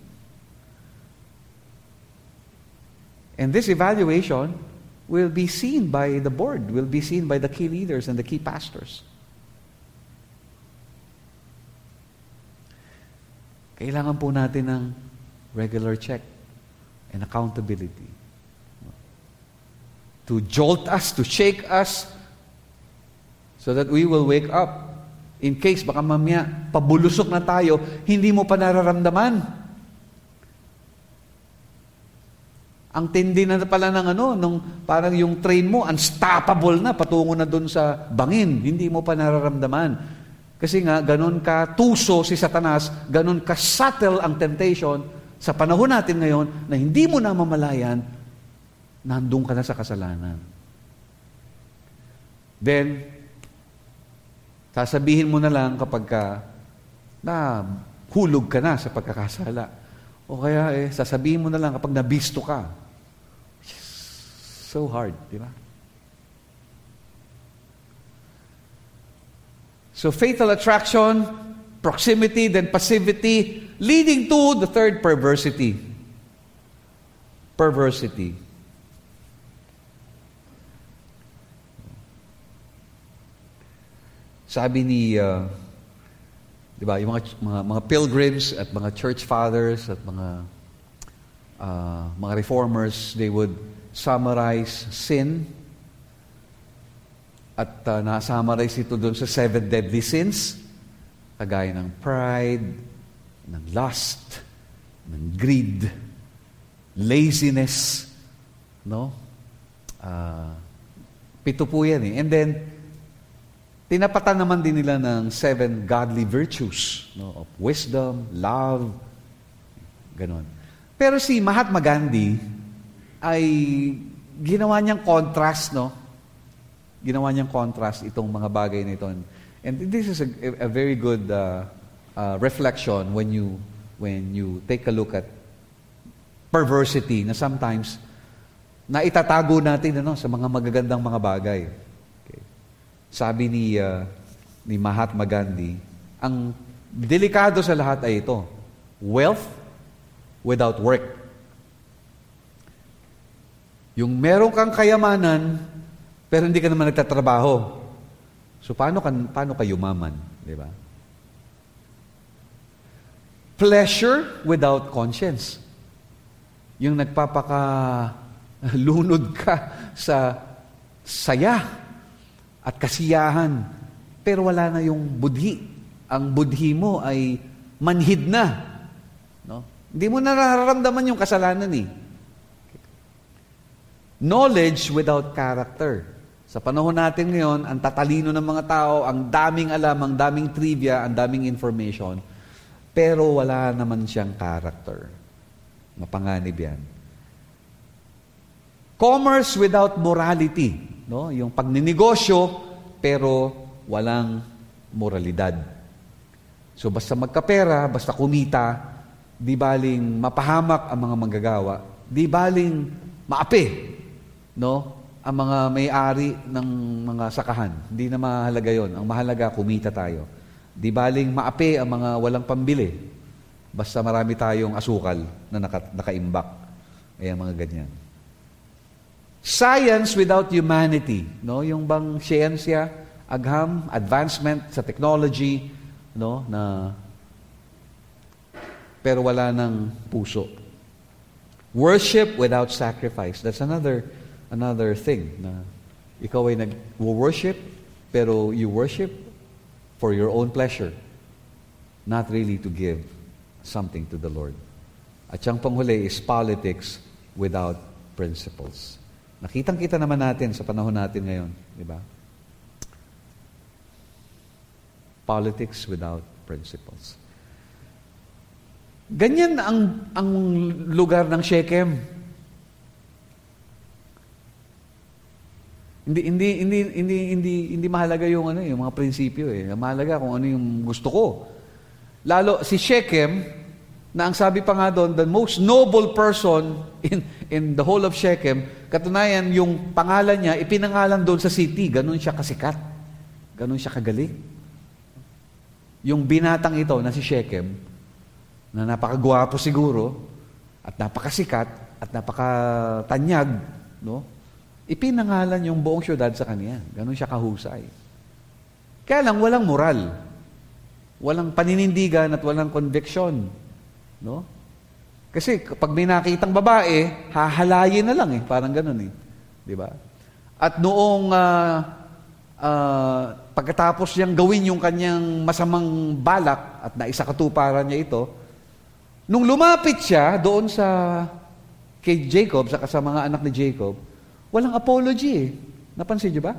And this evaluation will be seen by the board, will be seen by the key leaders and the key pastors. Kailangan po natin ng regular check and accountability. To jolt us, to shake us, so that we will wake up. In case, baka mamaya, pabulusok na tayo, hindi mo pa nararamdaman. Ang tindi na pala ng ano, nung parang yung train mo, unstoppable na, patungo na doon sa bangin. Hindi mo pa nararamdaman. Kasi nga, ganun ka tuso si Satanas, ganun ka subtle ang temptation sa panahon natin ngayon na hindi mo na mamalayan, nandun ka na sa kasalanan. Then, sasabihin mo na lang kapag ka, na hulog ka na sa pagkakasala. O kaya eh, sasabihin mo na lang kapag nabisto ka. So hard, di ba? So fatal attraction, proximity, then passivity, leading to the third, perversity. Perversity. Sabi ni, uh, di ba, yung mga, mga, mga pilgrims at mga church fathers at mga, uh, mga reformers, they would summarize sin at uh, na-summarize ito doon sa seven deadly sins, kagaya ng pride, ng lust, ng greed, laziness, no? Uh, pito po yan eh. And then, tinapatan naman din nila ng seven godly virtues, no? Of wisdom, love, ganon. Pero si Mahatma Gandhi ay ginawa niyang contrast, no? Ginawa niyang contrast itong mga bagay na ito. And this is a, a very good uh, uh, reflection when you when you take a look at perversity na sometimes na itatago natin ano, sa mga magagandang mga bagay. Okay. Sabi ni uh, ni Mahatma Gandhi, ang delikado sa lahat ay ito, wealth without work. Yung meron kang kayamanan, pero hindi ka naman nagtatrabaho. So, paano ka, paano ka yumaman? Di ba? Pleasure without conscience. Yung nagpapaka-lunod ka sa saya at kasiyahan, pero wala na yung budhi. Ang budhi mo ay manhid na. No? Hindi mo nararamdaman yung kasalanan eh. Knowledge without character. Sa panahon natin ngayon, ang tatalino ng mga tao, ang daming alam, ang daming trivia, ang daming information, pero wala naman siyang character. Mapanganib yan. Commerce without morality. No? Yung pagninegosyo, pero walang moralidad. So basta magkapera, basta kumita, di baling mapahamak ang mga manggagawa, di baling maapi, no? Ang mga may-ari ng mga sakahan. Hindi na mahalaga yon. Ang mahalaga, kumita tayo. Di baling maapi ang mga walang pambili. Basta marami tayong asukal na naka, nakaimbak. Ayan, mga ganyan. Science without humanity. No? Yung bang siyensya, agham, advancement sa technology, no? Na, pero wala ng puso. Worship without sacrifice. That's another Another thing na ikaw ay nag-worship, pero you worship for your own pleasure, not really to give something to the Lord. At siyang panghuli is politics without principles. Nakitang-kita naman natin sa panahon natin ngayon, di ba? Politics without principles. Ganyan ang, ang lugar ng Shechem. Hindi hindi hindi hindi hindi hindi mahalaga yung ano, yung mga prinsipyo eh. Mahalaga kung ano yung gusto ko. Lalo si Shechem, na ang sabi pa nga doon, the most noble person in in the whole of Shechem, katunayan yung pangalan niya ipinangalan doon sa city, ganun siya kasikat. Ganun siya kagaling. Yung binatang ito na si Shechem, na napakagwapo siguro at napakasikat at napakatanyag, no? Ipinangalan yung buong syudad sa kanya. Ganun siya kahusay. Kaya lang, walang moral. Walang paninindigan at walang conviction. No? Kasi kapag may nakitang babae, hahalayin na lang eh. Parang ganun eh. Di ba? At noong uh, uh, pagkatapos niyang gawin yung kanyang masamang balak at naisakatuparan niya ito, nung lumapit siya doon sa kay Jacob, sa sa mga anak ni Jacob, walang apology eh. Napansin niyo ba?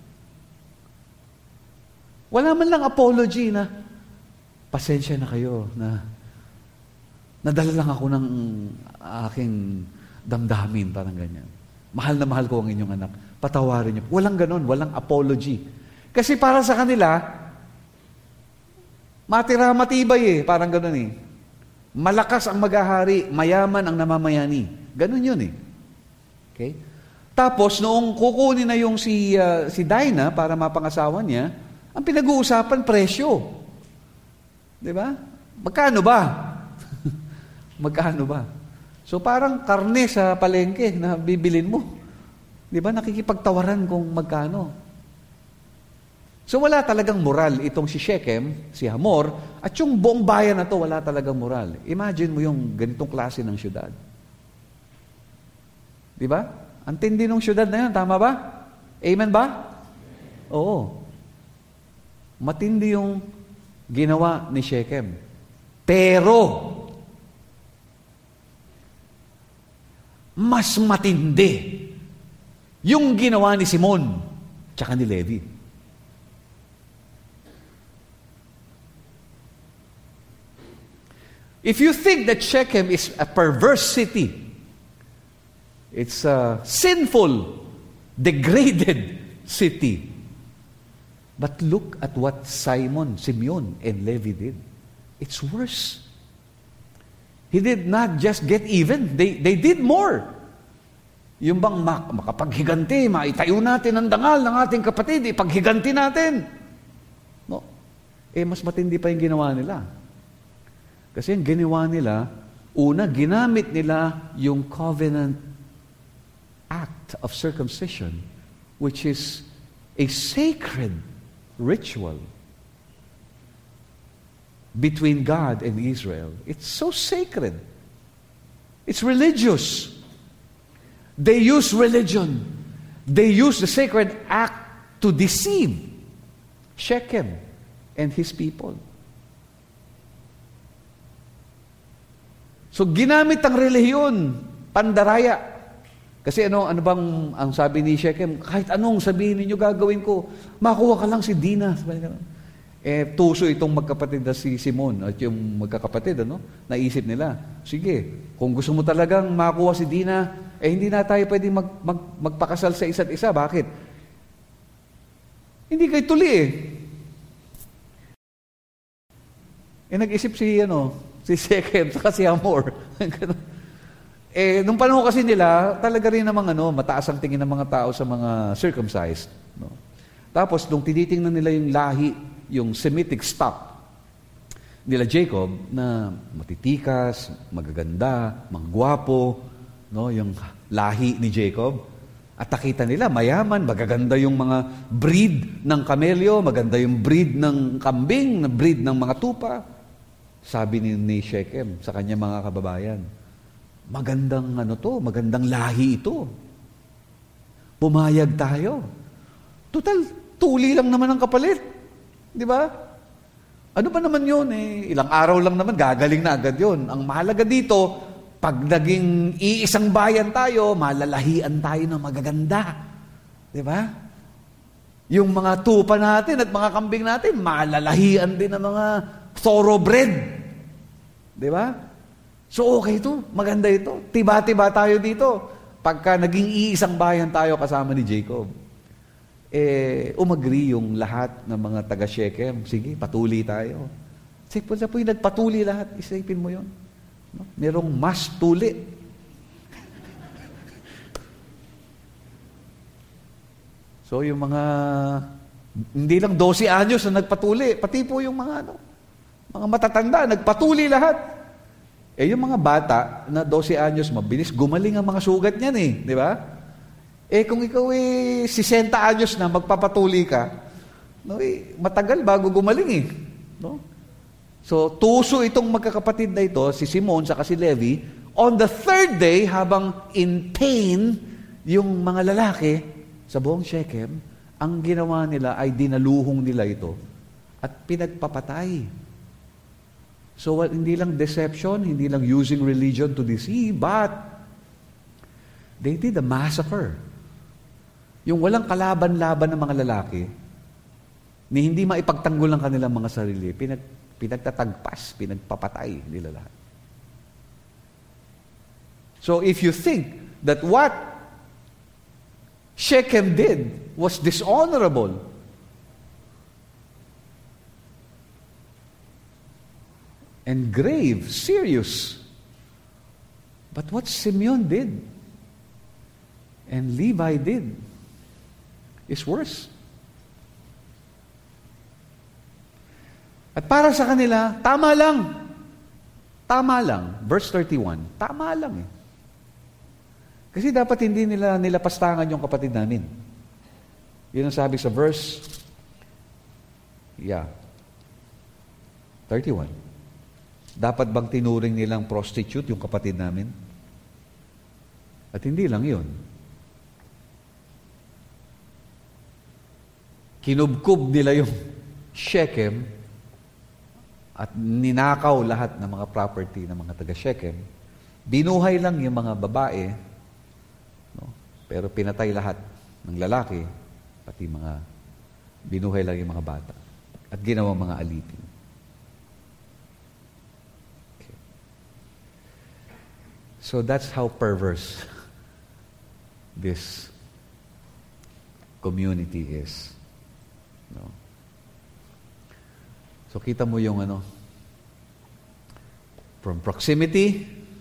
Wala man lang apology na, pasensya na kayo, na nadala lang ako ng aking damdamin, parang ganyan. Mahal na mahal ko ang inyong anak. Patawarin niyo. Walang ganon, walang apology. Kasi para sa kanila, Matira matibay eh, parang ganun eh. Malakas ang maghahari, mayaman ang namamayani. Ganun yun eh. Okay? Tapos, noong kukunin na yung si, uh, si Dinah para mapangasawa niya, ang pinag-uusapan, presyo. Di ba? Magkano ba? Magkano ba? So, parang karne sa palengke na bibilin mo. Di ba? Nakikipagtawaran kung magkano. So, wala talagang moral itong si Shechem, si Hamor, at yung buong bayan na to, wala talagang moral. Imagine mo yung ganitong klase ng syudad. Di ba? Ang tindi ng syudad na yun, tama ba? Amen ba? Oo. Matindi yung ginawa ni Shechem. Pero, mas matindi yung ginawa ni Simon tsaka ni Levi. If you think that Shechem is a perverse city, it's a sinful, degraded city. But look at what Simon, Simeon, and Levi did. It's worse. He did not just get even. They, they did more. Yung bang mak- makapaghiganti, maitayo natin ang dangal ng ating kapatid, ipaghiganti natin. No. Eh, mas matindi pa yung ginawa nila. Kasi yung ginawa nila, una, ginamit nila yung covenant act of circumcision, which is a sacred ritual between God and Israel. It's so sacred. It's religious. They use religion. They use the sacred act to deceive Shechem and his people. So ginamit ang relihiyon, pandaraya. Kasi ano, ano bang ang sabi ni Shechem? Kahit anong sabihin ninyo gagawin ko, makuha ka lang si Dinah. Eh, tuso itong magkapatid na si Simon at yung magkakapatid, ano? Naisip nila, sige, kung gusto mo talagang makuha si Dinah, eh hindi na tayo pwedeng mag, mag, magpakasal sa isa't isa. Bakit? Hindi kayo tuli eh. Eh nag-isip si, ano, si Shechem, saka si Hamor. Eh, nung panahon kasi nila, talaga rin namang ano, mataas ang tingin ng mga tao sa mga circumcised. No? Tapos, nung tinitingnan nila yung lahi, yung Semitic stock nila Jacob, na matitikas, magaganda, manggwapo, no? Yung lahi ni Jacob, at nakita nila, mayaman, magaganda yung mga breed ng kamelyo, maganda yung breed ng kambing, na breed ng mga tupa. Sabi ni, ni Shechem sa kanya mga kababayan, magandang ano to, magandang lahi ito. Pumayag tayo. Total, tuli lang naman ang kapalit. Di ba? Ano ba naman yun eh? Ilang araw lang naman, gagaling na agad yun. Ang mahalaga dito, pag naging iisang bayan tayo, malalahian tayo ng magaganda. Di ba? Yung mga tupa natin at mga kambing natin, malalahian din ng mga thoroughbred. Di ba? So okay ito, maganda ito. Tiba-tiba tayo dito. Pagka naging iisang bayan tayo kasama ni Jacob, eh, umagri yung lahat ng mga taga-Shechem. Sige, patuli tayo. Sige, sa po yung nagpatuli lahat, isipin mo yun. No? Merong mas tuli. So yung mga, hindi lang twelve anyos na nagpatuli, pati po yung mga ano, mga matatanda, nagpatuli lahat. Eh, yung mga bata na twelve anyos, mabilis, gumaling ang mga sugat niyan eh. Di ba? Eh, kung ikaw eh, sixty anyos na, magpapatuli ka, no, eh, matagal bago gumaling eh. No? So, tuso itong magkakapatid na ito, si Simon saka si Levi, on the third day, habang in pain, yung mga lalaki sa buong Shechem, ang ginawa nila ay dinaluhong nila ito at pinagpapatay. So, well, hindi lang deception, hindi lang using religion to deceive, but they did a massacre. Yung walang kalaban-laban ng mga lalaki, ni hindi maipagtanggol ng kanilang mga sarili, pinag, pinagtatagpas, pinagpapatay nila lahat. So, if you think that what Shechem did was dishonorable, and grave, serious. But what Simeon did and Levi did is worse. At para sa kanila, tama lang. Tama lang. Verse thirty-one, tama lang eh. Kasi dapat hindi nila nilapastangan yung kapatid namin. Yun ang sabi sa verse, yeah, thirty-one. Dapat bang tinuring nilang prostitute yung kapatid namin? At hindi lang yun. Kinubkub nila yung Shechem at ninakaw lahat ng mga property ng mga taga-Shechem. Binuhay lang yung mga babae, no? Pero pinatay lahat ng lalaki, pati mga binuhay lang yung mga bata. At ginawa mga alipin. Okay. So that's how perverse this community is. No? So kita mo yung ano, from proximity,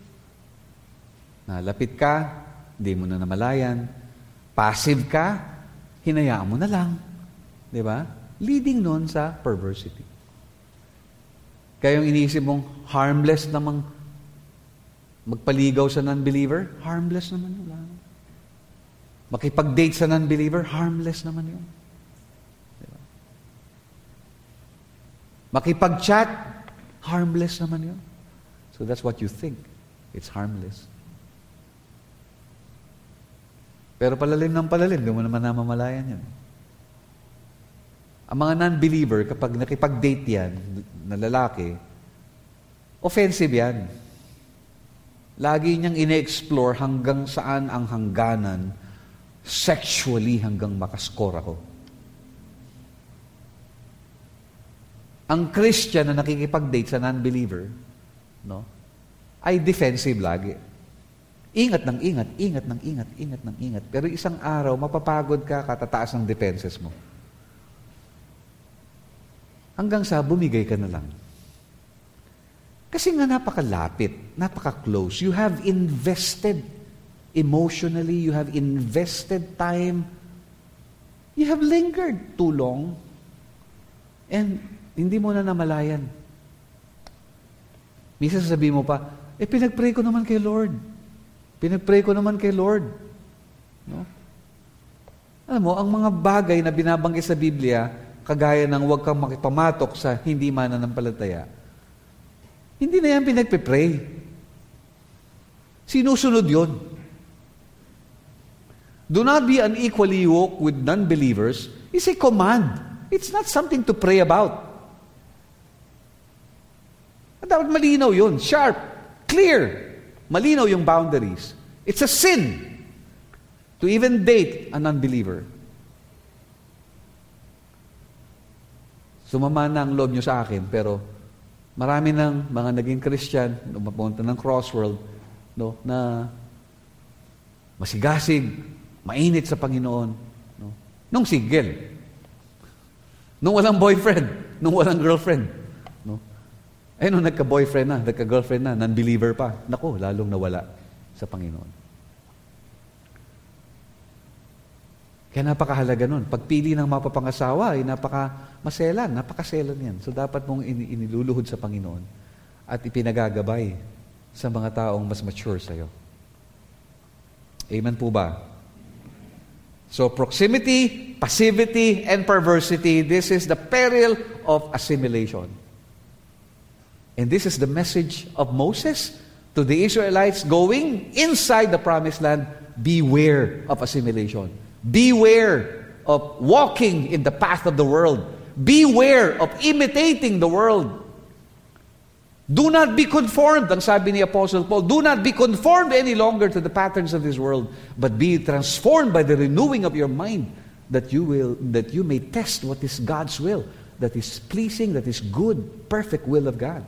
nalapit ka, hindi mo na namalayan, passive ka, hinayaan mo na lang. Di ba? Leading nun sa perversity. Kaya yung iniisip mong harmless namang magpaligaw sa non-believer, harmless naman wala. Makipag-date sa non-believer, harmless naman yun. Diba? Makipag-chat, harmless naman yun. So that's what you think. It's harmless. Pero palalim ng palalim, hindi mo naman namamalayan yan. Ang mga non-believer, kapag nakipag-date yan, na lalaki, offensive yan. Lagi niyang ine-explore hanggang saan ang hangganan sexually hanggang makaskor ako. Ang Christian na nakikipag-date sa non-believer, no, ay defensive lagi. Ingat ng ingat, ingat ng ingat, ingat ng ingat. Pero isang araw, mapapagod ka, katataas ng defenses mo. Hanggang sa bumigay ka na lang. Kasi nga napakalapit, napaka-close. You have invested emotionally, you have invested time, you have lingered too long, and hindi mo na namalayan. Minsan sasabihin mo pa, eh pinag-pray ko naman kay Lord. Pinag-pray ko naman kay Lord. No? Alam mo, ang mga bagay na binabanggit sa Biblia, kagaya ng huwag kang makipamatok sa hindi mananampalataya, hindi na yan pinagpe-pray. Sinusunod yun. Do not be unequally yoked with non-believers is a command. It's not something to pray about. At dapat malinaw yun. Sharp. Clear. Malinaw yung boundaries. It's a sin to even date a non-believer. Sumama na ang loob nyo sa akin, pero marami ng mga naging Christian, mapunta ng Crossworld, no, na masigasig, mainit sa Panginoon. No? Nung single. Nung walang boyfriend. Nung walang girlfriend. No? Eh, nung nagka-boyfriend na, nagka-girlfriend na, non-believer pa, naku, lalong nawala sa Panginoon. Kaya napakahalaga nun. Pagpili ng mapapangasawa ay napaka-maselan, napakaselan yan. So dapat mong iniluluhod sa Panginoon at ipinagagabay sa mga taong mas mature sa'yo. Amen po ba? So proximity, passivity, and perversity, this is the peril of assimilation. And this is the message of Moses to the Israelites going inside the promised land. Beware of assimilation. Beware of walking in the path of the world. Beware of imitating the world. Do not be conformed, ang sabi ni Apostle Paul, do not be conformed any longer to the patterns of this world, but be transformed by the renewing of your mind, that you will, that you may test what is God's will, that is pleasing, that is good, perfect will of God.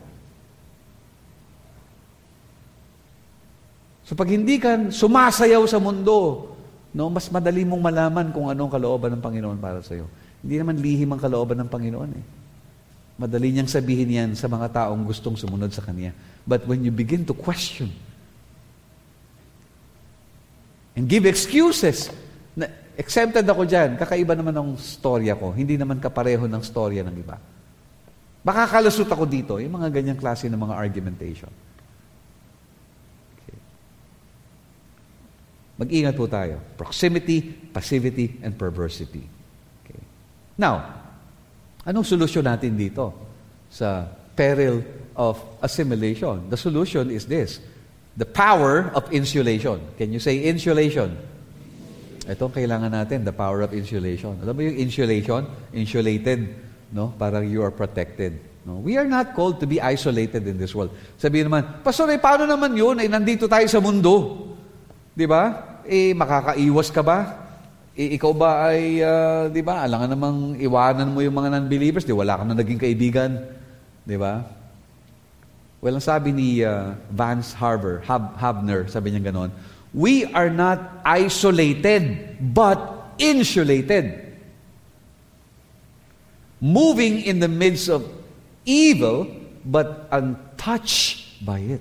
So pag hindi ka sumasayaw sa mundo, no, mas madali mong malaman kung anong kalooban ng Panginoon para sa iyo. Hindi naman lihim ang kalooban ng Panginoon eh. Madali niyang sabihin yan sa mga taong gustong sumunod sa Kanya. But when you begin to question and give excuses, na, exempted ako dyan, kakaiba naman ang storya ko, hindi naman kapareho ng storya ng iba. Baka kalusot ako dito, yung mga ganyang klase ng mga argumentation. Okay. Mag-ingat po tayo. Proximity, passivity, and perversity. Okay. Now, anong solusyon natin dito sa peril of assimilation? The solution is this: the power of insulation. Can you say insulation? Ito ang kailangan natin, the power of insulation. Alam mo yung insulation? Insulated, no? Parang you are protected. No? We are not called to be isolated in this world. Sabihin naman, Pastor, eh, paano naman yun? Eh, nandito tayo sa mundo. Di ba? Eh, makakaiwas ka ba? Eh, ikaw ba ay, uh, di ba, alangan namang iwanan mo yung mga non-believers, di wala ka na naging kaibigan, di ba? Well, ang sabi ni uh, Vance Harber, Hab, Habner, sabi niya ganon, we are not isolated, but insulated. Moving in the midst of evil, but untouched by it.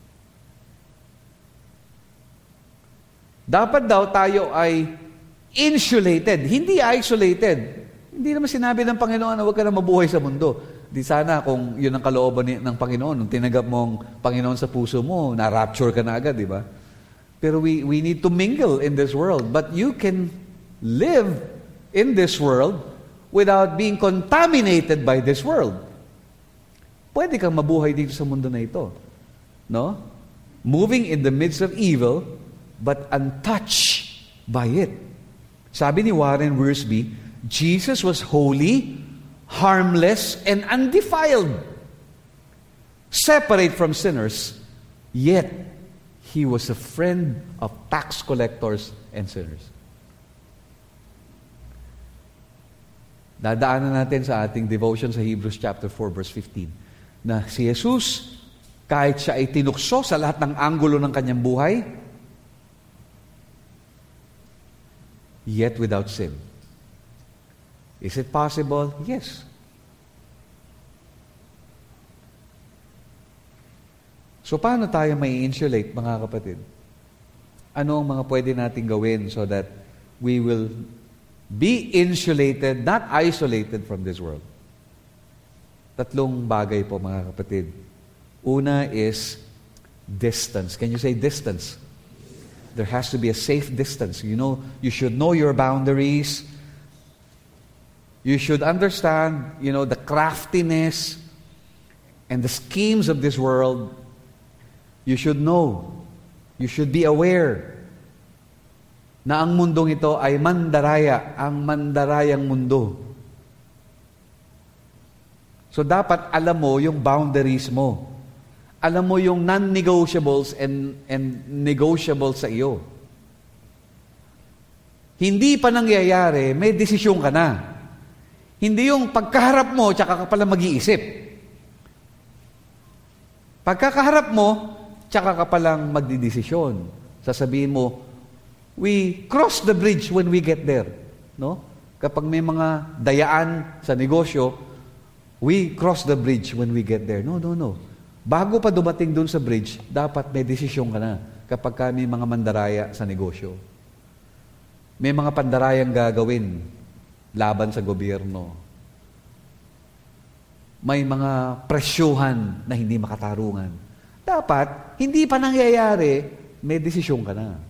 Dapat daw tayo ay insulated, hindi isolated. Hindi naman sinabi ng Panginoon na huwag ka na mabuhay sa mundo. Di sana kung yun ang kalooban ni, ng Panginoon, nung tinanggap mong Panginoon sa puso mo, na-rapture ka na agad, di ba? Pero we, we need to mingle in this world. But you can live in this world without being contaminated by this world. Pwede kang mabuhay dito sa mundo na ito. No? Moving in the midst of evil, but untouched by it. Sabi ni Warren Wiersbe, Jesus was holy, harmless, and undefiled. Separate from sinners, yet He was a friend of tax collectors and sinners. Dadaanan natin sa ating devotion sa Hebrews chapter four, verse fifteen, na si Jesus, kahit siya ay tinukso sa lahat ng anggulo ng kanyang buhay, yet without sin. Is it possible? Yes. So, paano tayo may insulate, mga kapatid? Ano ang mga pwede nating gawin so that we will be insulated, not isolated from this world? Tatlong bagay po, mga kapatid. Una is distance. Can you say distance? There has to be a safe distance. You know, you should know your boundaries. You should understand, you know, the craftiness and the schemes of this world. You should know. You should be aware na ang mundong ito ay mandaraya, ang mandarayang mundo. So dapat alam mo yung boundaries mo. Alam mo yung non-negotiables and, and negotiable sa iyo. Hindi pa nangyayari, may desisyon ka na. Hindi yung pagkaharap mo, tsaka ka pala mag-iisip. Pagkakaharap mo, tsaka ka palang magdidesisyon. Sasabihin mo, we cross the bridge when we get there. No? Kapag may mga dayaan sa negosyo, we cross the bridge when we get there. No, no, no. Bago pa dumating dun sa bridge, dapat may desisyon ka na kapag ka may mga mandaraya sa negosyo. May mga pandarayang gagawin laban sa gobyerno. May mga presyuhan na hindi makatarungan. Dapat, hindi pa nangyayari, may desisyon ka na.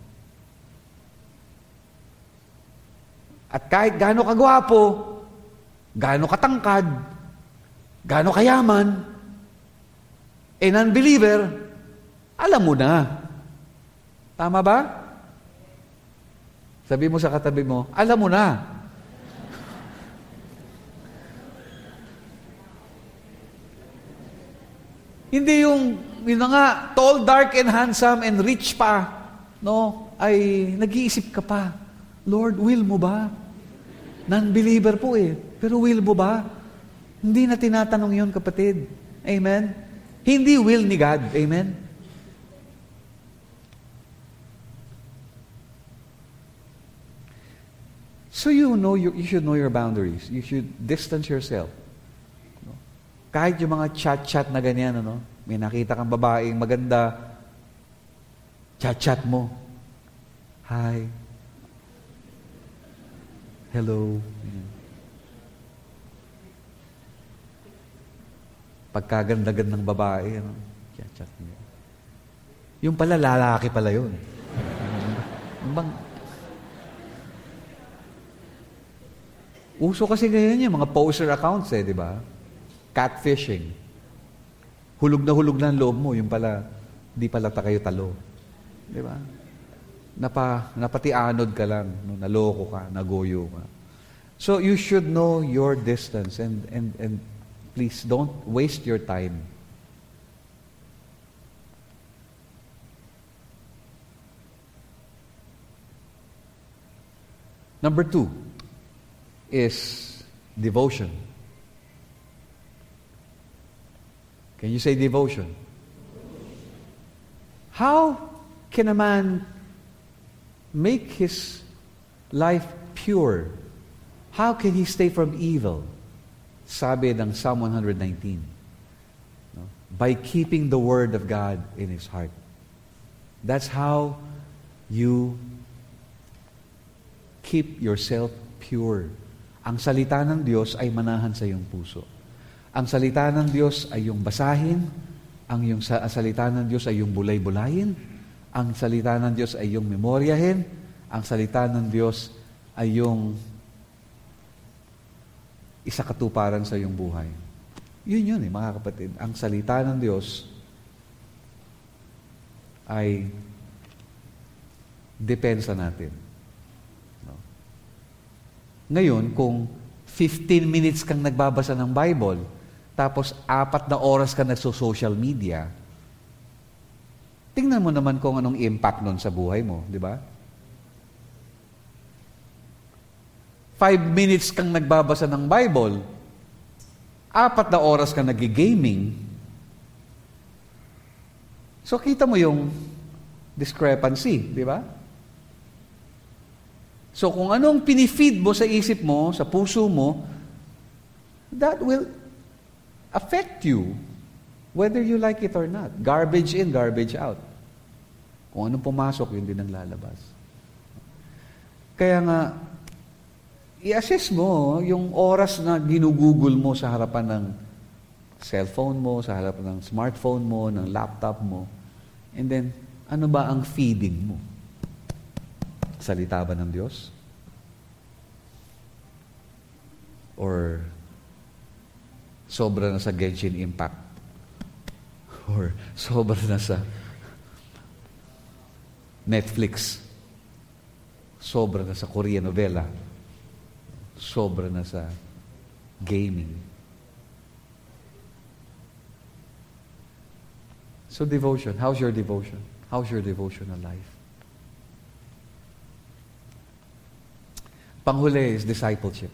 At kahit gaano kagwapo, gaano katangkad, gaano kayaman, eh, non-believer, alam mo na. Tama ba? Sabi mo sa katabi mo, alam mo na. Hindi yung, yun nga, tall, dark, and handsome, and rich pa, no, ay nag-iisip ka pa, Lord, will mo ba? Non-believer po eh, pero will mo ba? Hindi na tinatanong yun, kapatid. Amen? Hindi will ni God. Amen? So you know, you, you should know your boundaries. You should distance yourself. Kahit yung mga chat-chat na ganyan, ano? May nakita kang babaeng maganda, chat-chat mo. Hi. Hello. Pagkaganda-gandang babae, ano? Chat-chat mo. Yung pala, lalaki pala yun. Yung bang... Uso kasi ngayon yung mga poster accounts eh, di ba? Catfishing. Hulog na hulog na ang loob mo, yung pala, di pala ta kayo talo. Di ba? Napa, napati anod ka lang, no? Naloko ka, nagoyo ka. So you should know your distance and, and, and please don't waste your time. Number two is devotion. Can you say devotion? How can a man make his life pure? How can he stay from evil? Sabi ng Psalm one nineteen. No? By keeping the word of God in his heart. That's how you keep yourself pure. Ang salita ng Diyos ay manahan sa iyong puso. Ang salita ng Diyos ay yung basahin. Ang yung sa, salita ng Diyos ay yung bulay-bulayin. Ang salita ng Diyos ay yung memoryahin. Ang salita ng Diyos ay yung isakatuparan sa iyong buhay. Yun yun eh, mga kapatid. Ang salita ng Diyos ay depensa natin. No? Ngayon, kung fifteen minutes kang nagbabasa ng Bible, tapos apat na oras ka nagso-social media, tingnan mo naman kung anong impact nun sa buhay mo, di ba? Five minutes kang nagbabasa ng Bible, apat na oras kang nag-gaming. So kita mo yung discrepancy, di ba? So kung anong pinifeed mo sa isip mo, sa puso mo, that will affect you whether you like it or not. Garbage in, garbage out. Kung anong pumasok, yun din ang lalabas. Kaya nga, i-assess mo yung oras na ginugugol mo sa harapan ng cellphone mo, sa harapan ng smartphone mo, ng laptop mo. And then, ano ba ang feeding mo? Salita ba ng Diyos? Or sobra na sa Genshin Impact? Or sobra na sa Netflix? Sobra na sa Korean novela? Sobra na sa gaming? So devotion. How's your devotion? How's your devotional life? Panghuli is discipleship.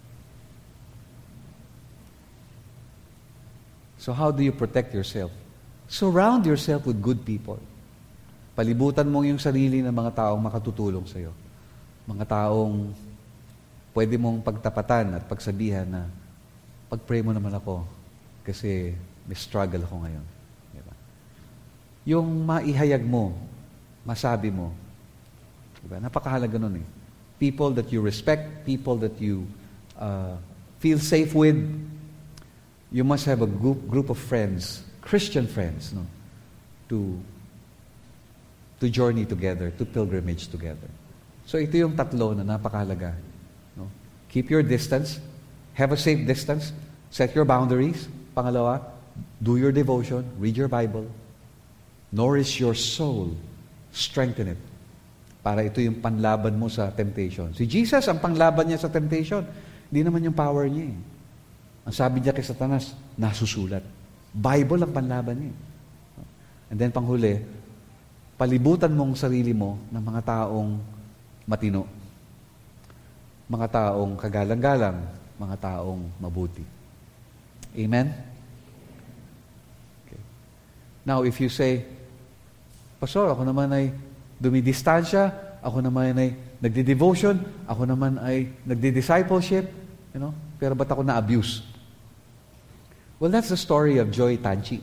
So how do you protect yourself? Surround yourself with good people. Palibutan mo yung sarili ng mga taong makatutulong sa iyo. Mga taong pwede mong pagtapatan at pagsabihan na, pag-pray mo naman ako kasi may struggle ako ngayon. Diba? Yung maihayag mo, masabi mo, diba? Napakahalaga nun eh. People that you respect, people that you uh, feel safe with, you must have a group, group of friends, Christian friends, no, to to journey together, to pilgrimage together. So ito yung tatlo na napakahalaga. No? Keep your distance, have a safe distance, set your boundaries. Pangalawa, do your devotion, read your Bible, nourish your soul, strengthen it. Para ito yung panlaban mo sa temptation. Si Jesus, ang panglaban niya sa temptation, hindi naman yung power niya eh. Ang sabi niya kay Satanas, nasusulat. Bible ang panlaban niya. And then panghuli, palibutan mong sarili mo ng mga taong matino. Mga taong kagalang-galang, mga taong mabuti. Amen? Okay. Now, if you say, Pastor, ako naman ay dumidistansya, ako naman ay nagdi-devotion, ako naman ay nagdi-discipleship, you know, pero ba't ako na-abuse? Well, that's the story of Joy Tanchi.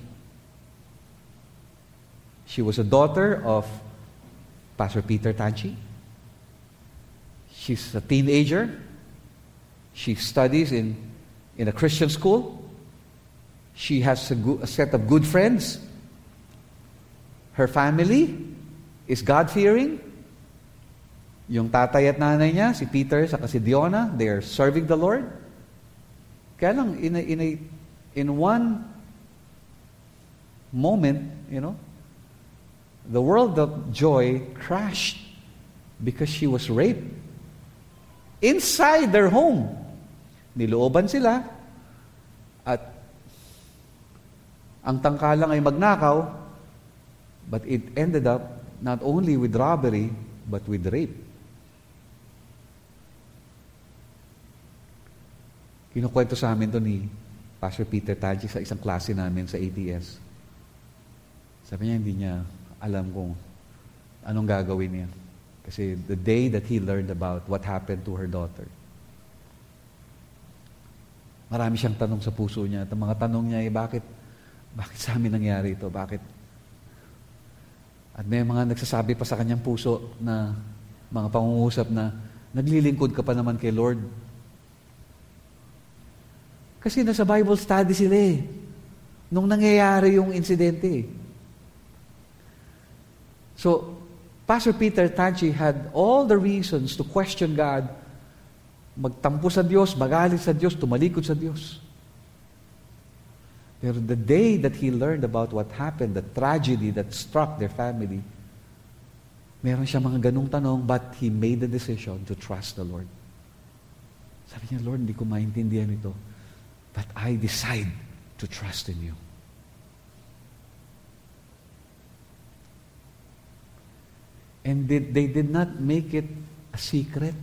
She was a daughter of Pastor Peter Tanchi. She's a teenager. She studies in, in a Christian school. She has a, go- a set of good friends. Her family is God-fearing. Yung tatay at nanay niya, si Peter saka si Diona, they are serving the Lord. Kaya lang, in, a, in, a, in one moment, you know, the world of Joy crashed because she was raped inside their home. Nilooban sila at ang tangkalang ay magnakaw, but it ended up not only with robbery but with rape. Kinukwento sa amin to ni Pastor Peter Tanchi sa isang klase namin sa A T S. Sabi niya, hindi niya alam kung anong gagawin niya. Kasi the day that he learned about what happened to her daughter, marami siyang tanong sa puso niya. At ang mga tanong niya ay, bakit, bakit sa amin nangyari ito? Bakit? At may mga nagsasabi pa sa kanyang puso na mga pangungusap na, naglilingkod ka pa naman kay Lord. Kasi nasa Bible study sila eh. Nung nangyayari yung insidente. So, Pastor Peter Tanchi had all the reasons to question God, magtampo sa Diyos, magalit sa Diyos, tumalikod sa Diyos. Pero the day that he learned about what happened, the tragedy that struck their family, meron siya mga ganung tanong, but he made the decision to trust the Lord. Sabi niya, Lord, hindi ko maintindihan ito, but I decide to trust in you. And they, they did not make it a secret.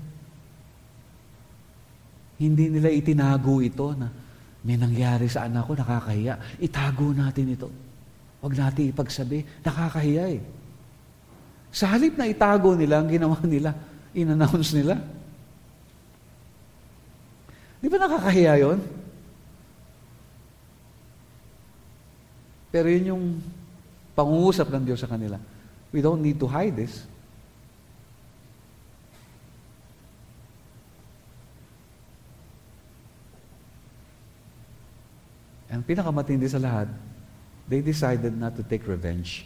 Hindi nila itinago ito na may nangyari sa anak ko, nakakahiya. Itago natin ito. Huwag natin ipagsabi. Nakakahiya eh. Sa halip na itago nila, ang ginawa nila, in-announce nila. Di ba nakakahiya yun? Pero yun yung pangungusap ng Diyos sa kanila. We don't need to hide this. And pinakamatindi sa lahat, they decided not to take revenge.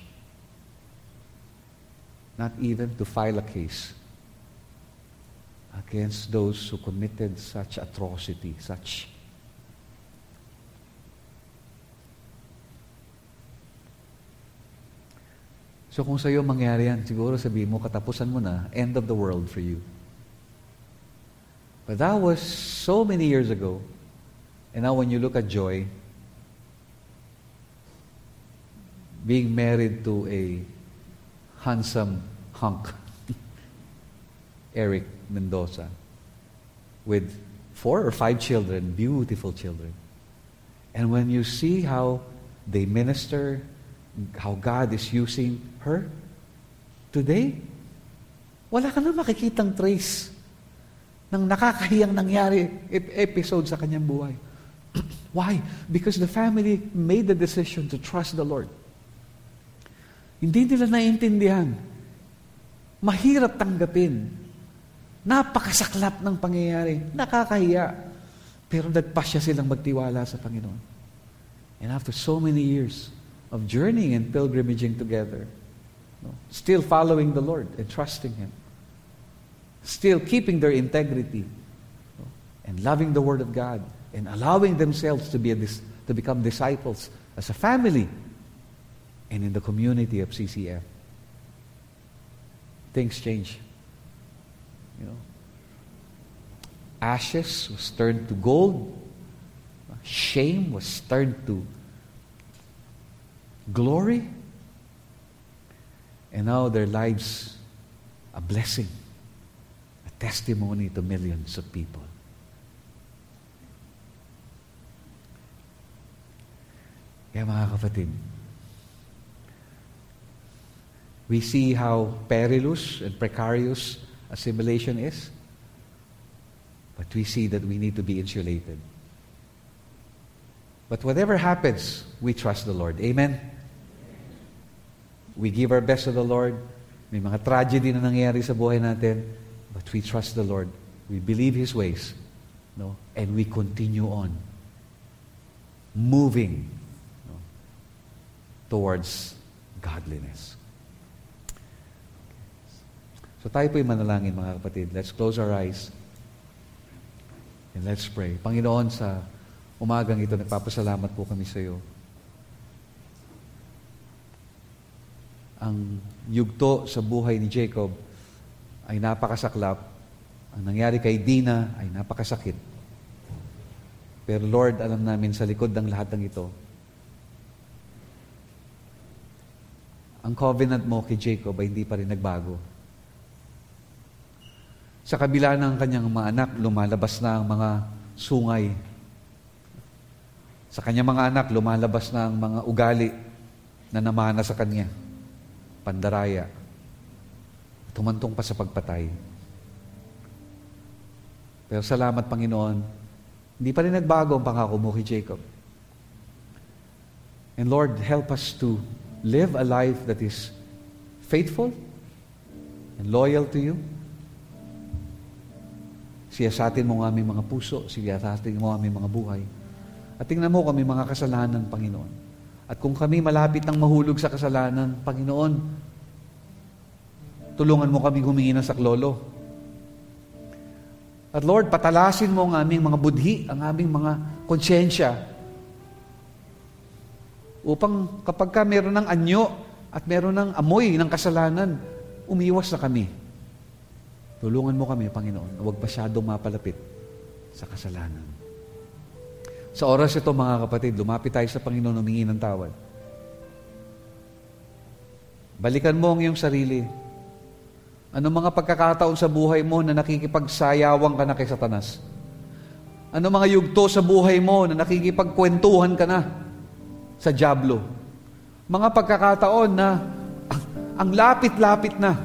Not even to file a case against those who committed such atrocity, such So kung sa'yo mangyari yan, siguro sabihin mo, katapusan mo na, end of the world for you. But that was so many years ago. And now when you look at Joy, being married to a handsome hunk, Eric Mendoza, with four or five children, beautiful children. And when you see how they minister, how God is using her today, wala ka na makikitang trace ng nakakahiyang nangyari episode sa kanyang buhay. Why? Because the family made the decision to trust the Lord. Hindi nila naiintindihan. Mahirap tanggapin. Napakasaklap ng pangyayari. Nakakahiya. Pero nagpasya silang magtiwala sa Panginoon. And after so many years of journeying and pilgrimaging together, no, still following the Lord and trusting Him, still keeping their integrity, no, and loving the Word of God, and allowing themselves to be a, to become disciples as a family and in the community of C C F. Things change. You know, ashes was turned to gold. Shame was turned to glory. And now their lives a blessing, a testimony to millions of people. Kaya mga kapatid, we see how perilous and precarious assimilation is, but we see that we need to be insulated. But whatever happens, we trust the Lord. Amen? We give our best to the Lord. May mga tragedy na nangyayari sa buhay natin, but we trust the Lord. We believe His ways. No? And we continue on moving no, towards godliness. So tayo po'y manalangin, mga kapatid. Let's close our eyes and let's pray. Panginoon, sa umagang ito, nagpapasalamat po kami sa iyo. Ang yugto sa buhay ni Jacob ay napakasaklap. Ang nangyari kay Dina ay napakasakit. Pero Lord, alam namin sa likod ng lahat ng ito, ang covenant mo kay Jacob ay hindi pa rin nagbago. Sa kabila ng kanyang mga anak, lumalabas na ang mga sungay. Sa kanyang mga anak, lumalabas na ang mga ugali na namana sa kanya. Pandaraya. Tumantong pa sa pagpatay. Pero salamat, Panginoon, hindi pa rin nagbago ang pangako mo kay Jacob. And Lord, help us to live a life that is faithful and loyal to you. Siyasatin mo ang aming mga puso, siyasatin mo ang aming mga buhay. At tingnan mo kami mga kasalanan, Panginoon. At kung kami malapit nang mahulog sa kasalanan, Panginoon, tulungan mo kami humingi ng saklolo. At Lord, patalasin mo ang aming mga budhi, ang aming mga konsyensya. Upang kapag ka meron ng anyo at meron ng amoy ng kasalanan, umiwas na kami. Tulungan mo kami, Panginoon, huwag masyadong mapalapit sa kasalanan. Sa oras ito, mga kapatid, lumapit tayo sa Panginoon, humingi ng tawad. Balikan mo ang iyong sarili. Ano mga pagkakataon sa buhay mo na nakikipagsayawang ka na kay Satanas? Ano mga yugto sa buhay mo na nakikipagkwentuhan ka na sa dyablo? Mga pagkakataon na ang lapit-lapit na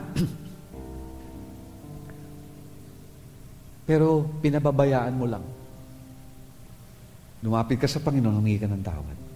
pero pinababayaan mo lang. Lumapit ka sa Panginoon, humingi ka ng tawad.